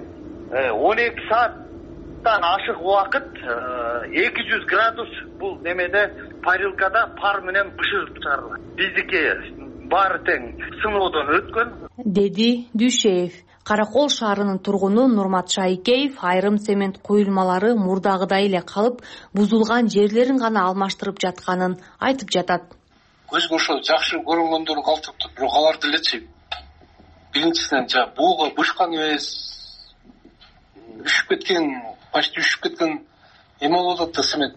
он эки сааттан ашык убакыт эки жүз градус бул немеде парилкада пар менен бышырып чыгарылат. Биздики баары тең сыноодон өткөн, деди Дүйшеев. Каракол шаарынын тургуну Нурмат Шайкеев айрым цемент куюлмалары мурдагыдай эле калып, бузулган жерлерин гана алмаштырып жатканын айтып жатат. Көзгө ошо жакшы көрүнгөндөрү калтырыптыр, бирок алар делечи. Биринчисинен жа буга бышкан эмес, үшүп кеткен, почти үшүп кеткен эме болуп атат да цемент.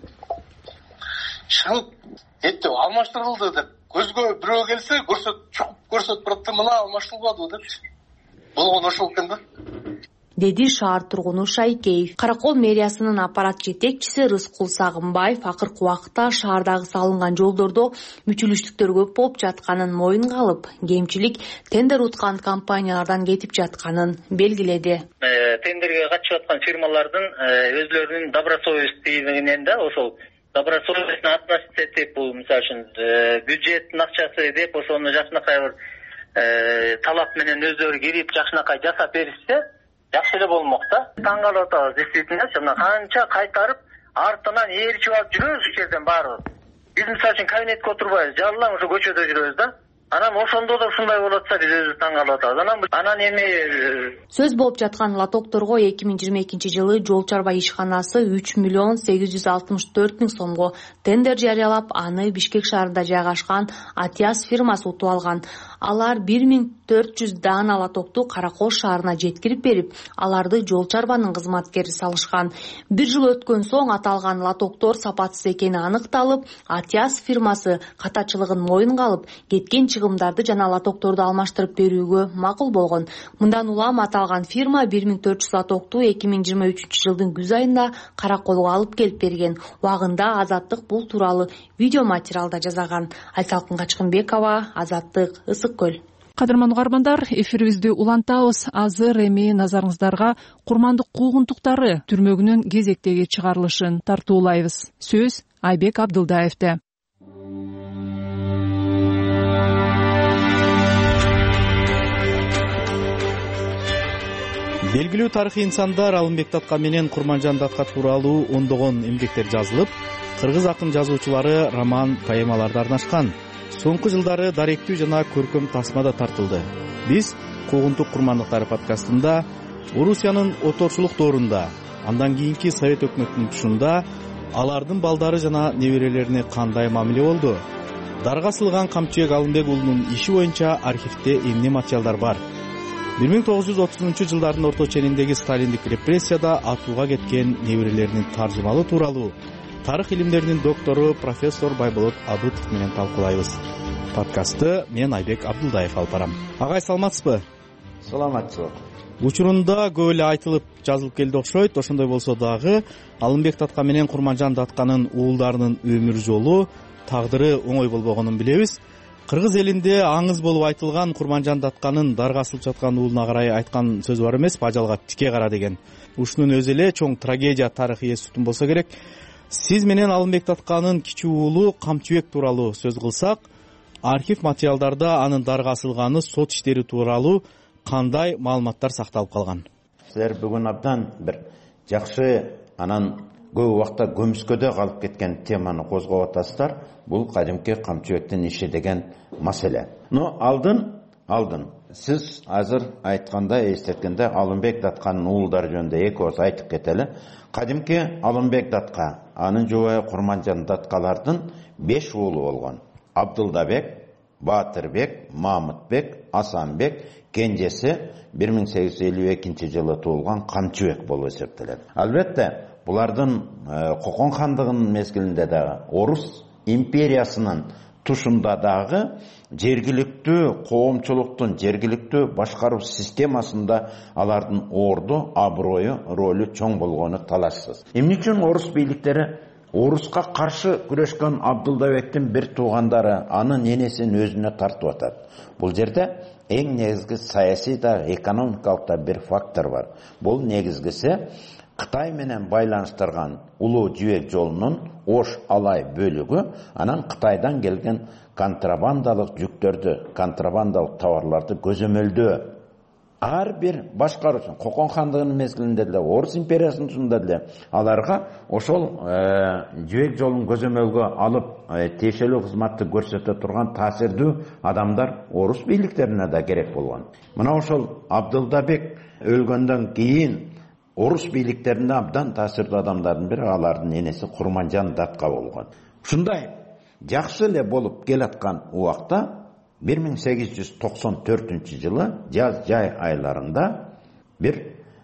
Шалып, этте алмаштырылды деп көзгө бирөө келсе, көрсөт, чукуп көрсөтүп барат да, мына алмаштырылбады депчи. Болгон ошол экен да. деди шаар тургуну Шайкеев. Каракол мэриясынын аппарат жетекчиси Рыскул Сагынбаев акыркы убакытта шаардагы салынган жолдордо мүчүлүштүктөр көп болуп жатканын моюнга алып, кемчилик тендер уткан компаниялардан кетип жатканын белгиледи. Тендерге катышып аткан фирмалардын өзлөрүнүн добросовестүүлүгүнөн да ошол добросовестный относиться этип, бул мисалы үчүн бюджеттин акчасы деп ошону жакшынакай бир талап менен өздөрү кирип жакшынакай жасап беришсе жакшы эле болмок да. Таң калып атабыз, действительно жана канча кайтарып артынан ээрчип алып жүрөбүз ушул жерден баарыбыз. Биз мисалы үчүн кабинетке отурбайбыз, жалаң ошо көчөдө жүрөбүз да. Анан ошондо да ушундай болуп атса биз өзүбүз таң калып атабыз. Анан анан эми сөз болуп жаткан лотокторго эки миң жыйырма экинчи жылы жол чарба ишканасы үч миллион сегиз жүз алтымыш төрт миң сомго тендер жарыялап, аны Бишкек шаарында жайгашкан Атиас фирмасы утуп алган. Алар бир миң төрт жүз даана лотокту Каракол шаарына жеткирип берип, аларды жол чарбанын кызматкери салышкан. Бир жыл өткөн соң аталган лотоктор сапатсыз экени аныкталып, Атиас фирмасы катачылыгын моюнга алып, кеткен чыгымдарды жана лотокторду алмаштырып берүүгө макул болгон. Мындан улам аталган фирма бир миң төрт жүз лотокту эки миң жыйырма үчүнчү жылдын күз айында Караколго алып келип берген. Убагында Азаттык бул тууралуу видео материалда жазаган. Айсалкын Качкынбекова, Азаттык, Ысык көл. Кадырман угармандар, эфирибизди улантабыз. Азыр эми назарыңыздарга курмандык куугунтуктары түрмөгүнүн кезектеги чыгарылышын тартуулайбыз. Сөз Айбек Абдылдаевде. Белгилүү тарыхый инсандар Алымбек Датка менен Курманжан Датка тууралуу ондогон эмгектер жазылып, кыргыз акын жазуучулары роман, поэмаларды арнашкан. Соңку жылдары даректүү жана көркөм тасма да тартылды. Биз Куугунтук курмандыктары подкастында Орусиянын оторчулук доорунда, андан кийинки Совет өкмөтүнүн тушунда алардын балдары жана неберелерине кандай мамиле болду? Дарга асылган Камчыбек Алымбек уулунун иши боюнча архивде эмне материалдар бар? бир миң тогуз жүз отузунчу жылдардын орто чениндеги сталиндик репрессияда атууга кеткен неберелеринин таржымалы тууралуу тарых илимдеринин доктору профессор Байболот Абытов менен талкуулайбыз. Подкастты мен Айбек Абдылдаев алып барам. Агай, саламатсызбы? Саламатсыз. Учурунда көп эле айтылып жазылып келди окшойт. Ошондой болсо дагы Алымбек Датка менен Курманжан Датканын уулдарынын өмүр жолу, тагдыры оңой болбогонун билебиз. Кыргыз элинде аңыз болуп айтылган Курманжан Датканын дарга асылып жаткан уулуна карай айткан сөз бар эмес, ажалга тике кара деген. Ушунун өзү эле чоң трагедия тарыхый эс тутум болсо керек. Сиз менен Алымбек Датканын кичүү уулу Камчыбек тууралуу сөз кылсак, архив материалдарда анын дарга асылганы, сот иштери тууралуу кандай маалыматтар сакталып калган? Силер бүгүн абдан бир жакшы, анан көп убакта көмүскөдө калып кеткен теманы козгоп атасыздар. Бул кадимки Камчыбектин иши деген маселе. Но алдын, алдын. Сиз азыр айтканда, эстеткенде Алымбек Датканын уулдары жөнүндө эки ооз айтып кетели. Кадимки Алымбек Датка, анын жубайы Курманжан Даткалардын беш уулу болгон. Абдылдабек, Баатырбек, Мамытбек, Асанбек, кенжеси бир миң сегиз жүз элүү экинчи жылы туулган Камчыбек болуп эсептелет. Албетте, булардын Кокон хандыгынын мезгилинде дагы Орус империясынын тушунда дагы жергиликтүү коомчулуктун жергиликтүү башкаруу системасында алардын орду, аброю, ролу чоң болгону талашсыз. Эмне үчүн орус бийликтери Оруска каршы күрөшкөн Абдылдабектин бир туугандары анын энесин өзүнө тартып атат? Бул жерде эң негизги саясий да, экономикалык да бир фактор бар. Бул негизгиси Кытай менен байланыштырган улуу жибек жолунун Ош Алай бөлүгү, анан Кытайдан келген контрабандалык жүктөрдү, контрабандалык товарларды көзөмөлдөө. Ар бир башкаруучу Кокон хандыгынын мезгилинде деле, Орус империясынын тушунда деле аларга ошол жибек жолун көзөмөлгө алып тиешелүү кызматты көрсөтө турган таасирдүү адамдар Орус бийликтерине да керек болгон. Мына ошол Абдылдабек өлгөндөн кийин Орус бийликтеринде абдан таасирдүү адамдардын бири алардын энеси Курманжан Датка болгон. Ушундай жакшы эле болуп келаткан убакта бир миң сегиз жүз токсон төртүнчү жылы жаз жай айларында бир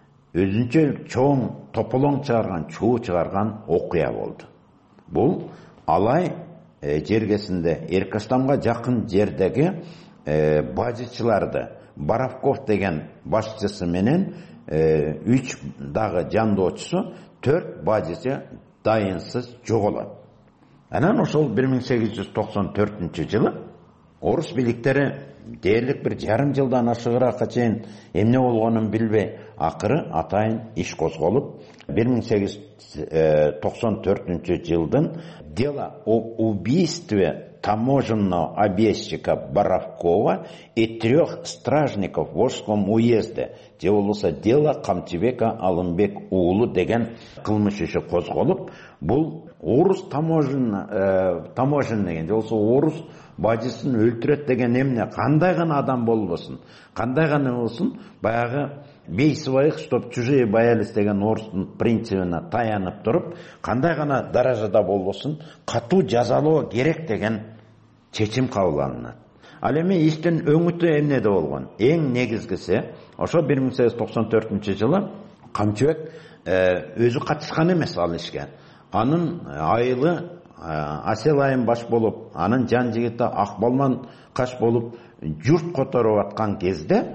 өзүнчө чоң тополоң чыгарган, чуу чыгарган окуя болду. Бул Алай жергесинде Эркаштамга жакын жердеги бажычыларды Боровков деген башчысы менен үч дагы жандоочусу, төрт бажысы дайынсыз жоголот. Анан ошол бир миң сегиз жүз токсон төртүнчү жылы орус бийликтери дээрлик бир жарым жылдан ашыгыраакка чейин эмне болгонун билбей, акыры атайын иш козголуп, бир миң сегиз жүз токсон төртүнчү жылдын дело о убийстве таможенного объездчика Боровкова и трех стражников в Волжском уезде, же болбосо дело Камчыбека Алымбек уулу деген кылмыш иши козголуп, бул орус таможен таможен деген, же болбосо орус бажысын өлтүрөт деген эмне, кандай гана адам болбосун, кандай гана болсун, баягы бей своих, чтоб чужие боялись деген орустун принцибине таянып туруп, кандай гана даражада болбосун, катуу жазалоо керек деген чечим кабыл алынат. Ал эми иштин өңүтү эмнеде болгон? Эң негизгиси, ошо бир миң сегиз жүз токсон төртүнчү жылы Камчыбек өзү катышкан эмес ал ишке. Анын айылы Асел айым баш болуп, анын жан жигити Акбалман каш болуп журт которуп аткан кезде,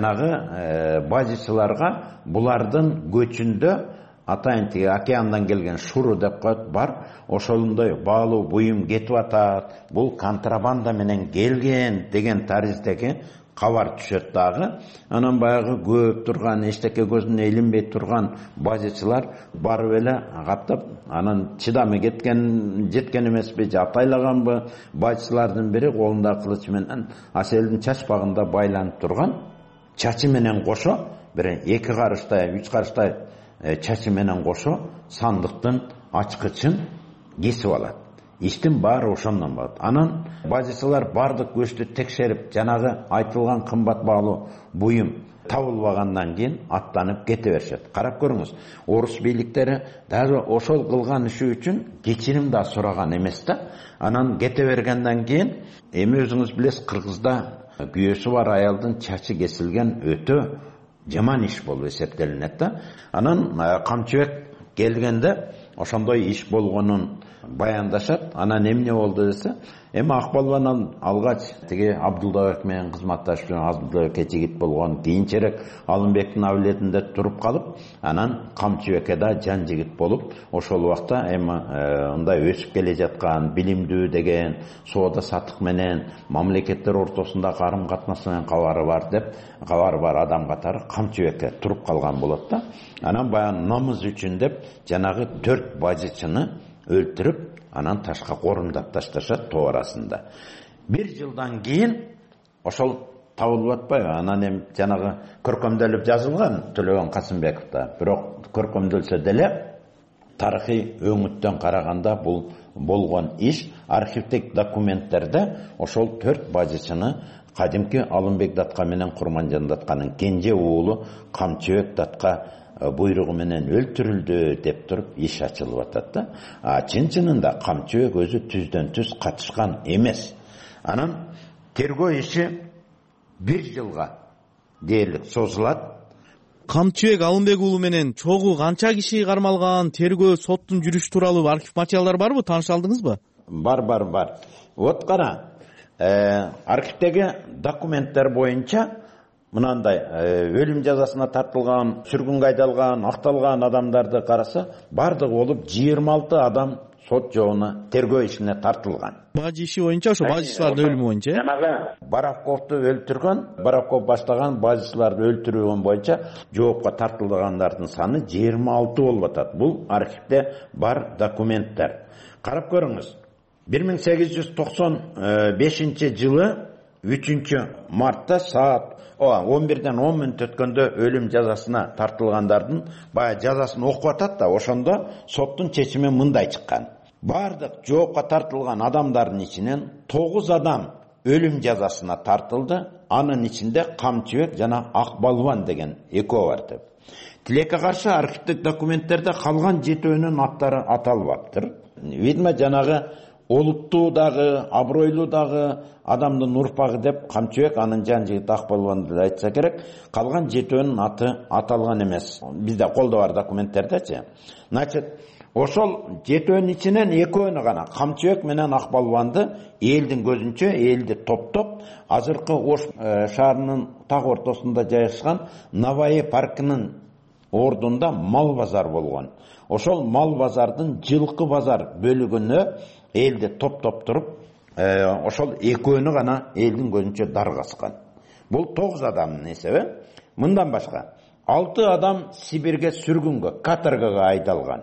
жанагы бажычыларга булардын көчүндө атайын тиги океандан келген шуру деп коет бар, ошондой баалуу буюм кетип атат, бул контрабанда менен келген деген тариздеги кабар түшөт дагы. Анан баягы көп турган, эчтеке көзүнө илинбей турган бажычылар барып эле каптап, анан чыдамы кеткен, жеткен эмеспи, же атайлаганбы, бажычылардын бири колунда кылыч менен Аселдин чачпагында байланып турган чачы менен кошо, бир эки карыштай, үч карыштай чачы менен кошо сандыктын ачкычын кесип алат. Иштин баары ошондон болот. Анан бажычылар бардык көчтү текшерип, жанагы айтылган кымбат баалуу буюм табылбагандан кийин аттанып кете беришет. Карап көрүңүз, орус бийликтери даже ошол кылган иши үчүн кечирим да сураган эмес да. Анан кете бергенден кийин, эми өзүңүз билесиз, Кыргызда күйөөсү бар аялдын чачы кесилген өтө жаман иш болуп эсептелинет да. Анан Камчыбек келгенде ошондой иш болгонун баяндашат. Анан эмне болду десе, эми Акбалбанан алгач тиги Абдулдабек менен кызматташып жүргөн Абдулдабекке жигит болгон, кийинчерээк Алымбектин абилетинде туруп калып, анан Камчыбекке да жан жигит болуп, ошол убакта эми мындай өсүп келе жаткан, билимдүү деген, соода сатык менен мамлекеттер ортосунда карым катнаш менен кабары бар деп, кабары бар адам катары Камчыбекке туруп калган болот да. Анан баягы намыз үчүн деп жанагы төрт бажычыны өлтүрүп, анан ташка корумдап ташташат тоо арасында. Бир жылдан кийин ошол табылып атпайбы? Анан эми жанагы көркөмдөлүп жазылган Төлөгөн Касымбековда. Бирок көркөмдөлсө деле тарыхый өңүттөн караганда бул болгон иш архивдик документтерде ошол төрт бажычыны кадимки Алымбек датка менен Курманжан датканын кенже уулу Камчыбек датка буйругу менен өлтүрүлдү деп туруп иш ачылып атат да. А чын-чынында Камчыбек өзү түздөн түз катышкан эмес. Анан тергөө иши бир жылга дээрлик созулат. Камчыбек Алымбек уулу менен чогуу канча киши кармалган, тергөө, соттун жүрүшү тууралуу архив материалдар барбы? Тааныша алдыңызбы? Бар, бар, бар. Вот кара, архивдеги документтер боюнча мынандай өлүм жазасына тартылган, сүргүнгө айдалган, акталган адамдарды караса, бардыгы болуп жыйырма алты адам сот жообуна, тергөө ишине тартылган. Бажы иши боюнча, ошо бажычылардын өлүмү боюнча. Жанагы Боровковду өлтүргөн, Боровков баштаган бажычыларды өлтүрүүгө боюнча жоопко тартылгандардын саны жыйырма алты болуп атат. Бул архивде бар документтер. Карап көрүңүз. бир миң сегиз жүз токсон бешинчи жылы үчүнчү мартта саат он бирден он мүнөт өткөндө өлүм жазасына тартылгандардын баягы жазасын окуп атат да, ошондо соттун чечими мындай чыккан. Бардык жоопко тартылган адамдардын ичинен тогуз адам өлүм жазасына тартылды. Анын ичинде Камчыбек жана Акбалбан деген экөө бар деп. Тилекке каршы архивдик документтерде калган жетөөнүн аттары аталбаптыр. Видимо, жанагы олуттуу дагы, абройлуу дагы адамдын урпагы деп Камчыбек, анын жан жигити Акбалбанды да айтса керек, калган жетөөнүн аты аталган эмес. Бизде колдо бар документтердечи. Значит, ошол жетөөнүн ичинен экөөнү гана Камчыбек менен Акбалбанды элдин көзүнчө элди топтоп азыркы Ош шаарынын так ортосунда жайгашкан Наваи паркынын ордунда мал базар болгон. Ошол мал базардын жылкы базар бөлүгүнө элди топтоп туруп, ошол экөөнү гана элдин көзүнчө даргаскан. Бул тогуз адамдын эсеби. Мындан башка алты адам Сибирге сүргүнгө, каторгага айдалган.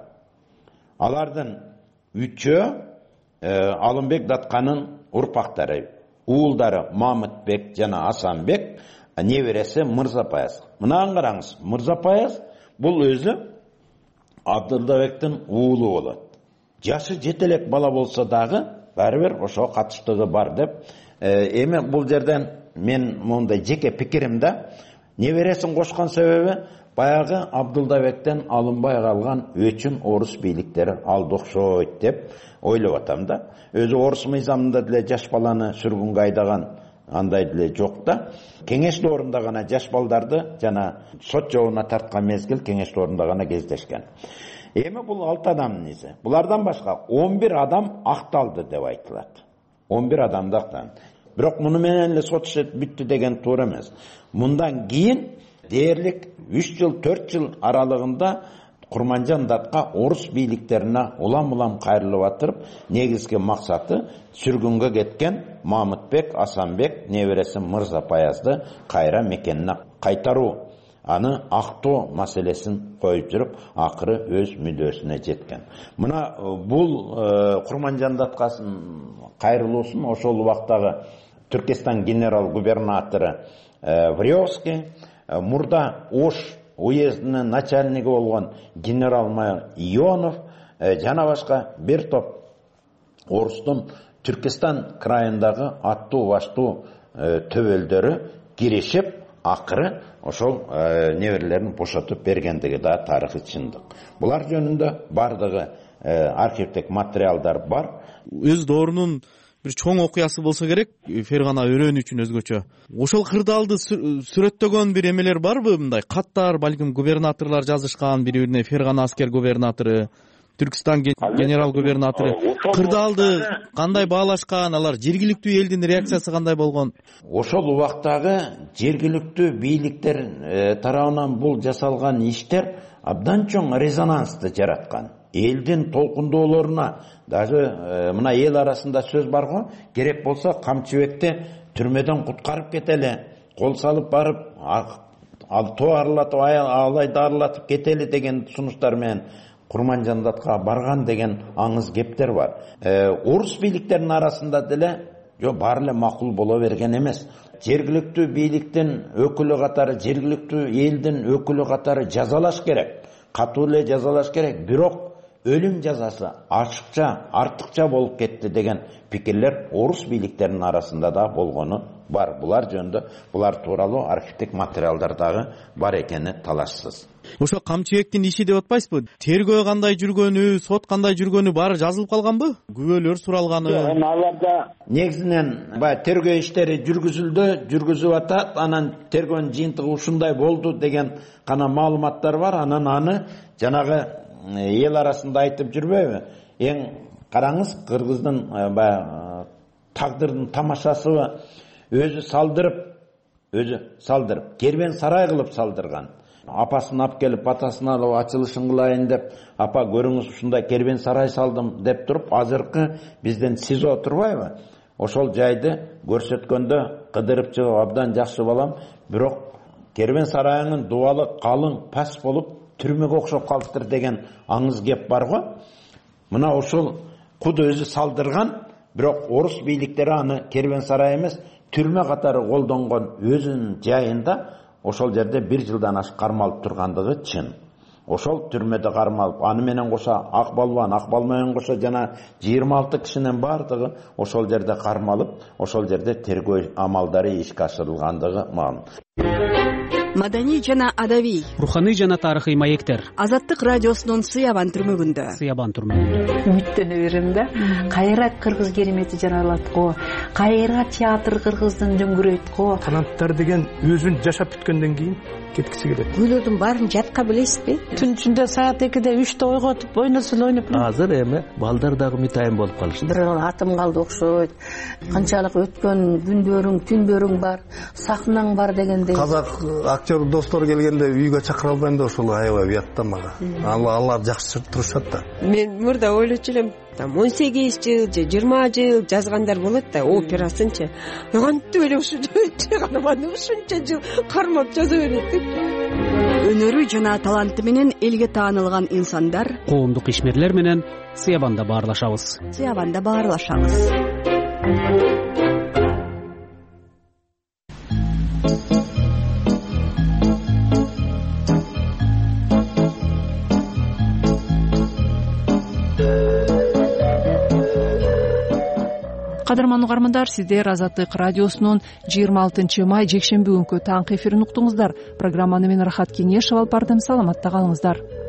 Алардын үчөө Алымбек Датканын урпактары, уулдары Мамытбек жана Асанбек, небереси Мырзапаяз. Мынаны караңыз, Мырзапаяз бул өзү Абдылдабектин уулу болот. Жашы жетелек бала болсо дагы баары бир ошо катыштыгы бар деп. Эми бул жерден мен мондай жеке пикиримде небересин кошкон себеби баягы Абдылдабектен алынбай калган өчүн орус бийликтери алды окшойт деп ойлоп атам да. Өзү орус мыйзамында деле жаш баланы сүргүнгө айдаган андай деле жок да. Кеңеш доорунда гана жаш балдарды жана сот жообуна тарткан мезгил кеңеш доорунда гана кездешкен. Эми бул алты адамдын изи. Булардан башка он бир адам акталды деп айтылат. он бир адамды акталды. Бирок муну менен эле сот иши бүттү деген туура эмес. Мындан кийин дээрлик үч жыл, төрт жыл аралыгында Курманжан Датка орус бийликтерине улам-улам кайрылып атырып, негизги максаты сүргүнгө кеткен Мамытбек, Асанбек, небереси Мырзапаязды кайра мекенине кайтаруу, аны актоо маселесин коюп жүрүп, акыры өз мүддөсүнө жеткен. Мына бул Курманжан Даткасын кайрылуусун ошол убактагы Түркистан генерал-губернатору Врёвский, мурда Ош уездинин начальниги болгон генерал-майор Ионов жана башка бир топ орустун Түркистан крайындагы аттуу баштуу төбөлдөрү киришип, акыры ошол неберелерин бошотуп бергендиги да тарыхый чындык. Булар жөнүндө бардыгы архивдик материалдар бар. Өз доорунун бир чоң окуясы болсо керек, Фергана өрөөнү үчүн өзгөчө. Ошол кырдаалды сүрөттөгөн бир эмелер барбы? Мындай каттар, балким губернаторлор жазышкан, бири-бирине Фергана аскер губернатору, Түркстан генерал губернатору. Кырдаалды кандай баалашкан, алар жергиликтүү элдин реакциясы кандай болгон? Ошол убактагы жергиликтүү бийликтер тарабынан бул жасалган иштер абдан чоң резонансты жараткан. Элдин толкундоолоруна, даже мына эл арасында сөз бар го, керек болсо Камчыбекти түрмөдөн куткарып кетели, кол салып барып, ал тоо арылатып, алайды арылатып кетели деген сунуштар менен Курманжан Датка барган деген аңыз кептер бар. Орус бийликтеринин арасында деле жо баары эле макул боло берген эмес. Жергиликтүү бийликтин өкүлү катары, жергиликтүү элдин өкүлү катары жазалаш керек. Катуу эле жазалаш керек, бирок өлүм жазасы ашыкча, артыкча болуп кетти деген пикирлер орус бийликтеринин арасында да болгону бар. Булар жөнүндө, булар тууралуу архивдик материалдар дагы бар экени талашсыз. Ошо Камчыбектин иши деп атпайсызбы? Тергөө кандай жүргөнү, сот кандай жүргөнү баары жазылып калганбы? Күбөлөр суралганы. Аларда негизинен баягы тергөө иштери жүргүзүлдү, жүргүзүп атат, анан тергөөнүн жыйынтыгы ушундай болду деген гана маалыматтар бар. Анан аны жанагы эл арасында айтып жүрбөйбү? Эң караңыз, кыргыздын баягы тагдырдын тамашасы өзү салдырып, өзү салдырып, кербен сарай кылып салдырган. Апасын алып келип, атасын алып ачылышын кылайын деп, апа көрүңүз ушундай кербен сарай салдым деп туруп, азыркы бизден СИЗО турбайбы? Ошол жайды көрсөткөндө кыдырып чыгып, абдан жакшы балам, бирок кербен сарайынын дубалы калың, пас болуп, түрмөгө окшоп калыптыр деген аңыз кеп бар го. Мына ошол куд өзү салдырган, бирок орус бийликтери аны кербен сарай эмес, түрмө катары колдонгон өзүнүн жайында ошол жерде бир жылдан ашык кармалып тургандыгы чын. Ошол түрмөдө кармалып, аны менен кошо Акбалбан, Акбал менен кошо жана жыйырма алты кишинин бардыгы ошол жерде кармалып, ошол жерде тергөө амалдары ишке ашырылгандыгы маалым. маданий жана адабий, руханий жана тарыхый маектер. Азаттык радиосунун Сыябан түрмөгүндө. Сыябан түрмөгүндө. Үмүттөнө берем да. Кайра кыргыз керемети жаралат го. Кайра театр кыргыздын дөңгүрөйт го. Таланттар деген өзүн жашап бүткөндөн кийин кеткиси келет. Күйлөрдүн баарын жатка билесизби? Түн ичинде саат экиде үчтө ойготуп ойносо ойноп. Азыр эми балдар дагы митайым болуп калышты. Бир атым калды окшойт. Канчалык өткөн күндөрүң, түндөрүң бар, сахнаң бар дегендей. Казак актер достор келгенде үйгө чакыра албайм да ошол аябай уятта мага. Алар жакшы турушат да. Мен мурда ойлочу элем, там он сегиз жыл же жыйырма жыл жазгандар болот да, операсынчы. Кантип эле ушунча гана ушунча жыл кармап жаза берет деп. Өнөрү жана таланты менен элге таанылган инсандар, коомдук ишмерлер менен Сыябанда баарлашабыз. Сыябанда баарлашабыз. Кадырман угармандар, сиздер Азаттык радиосунун жыйырма алтынчы май жекшемби күнкү таңкы эфирин уктуңуздар. Программаны мен Рахат Кенешева алып бардым. Саламатта калыңыздар.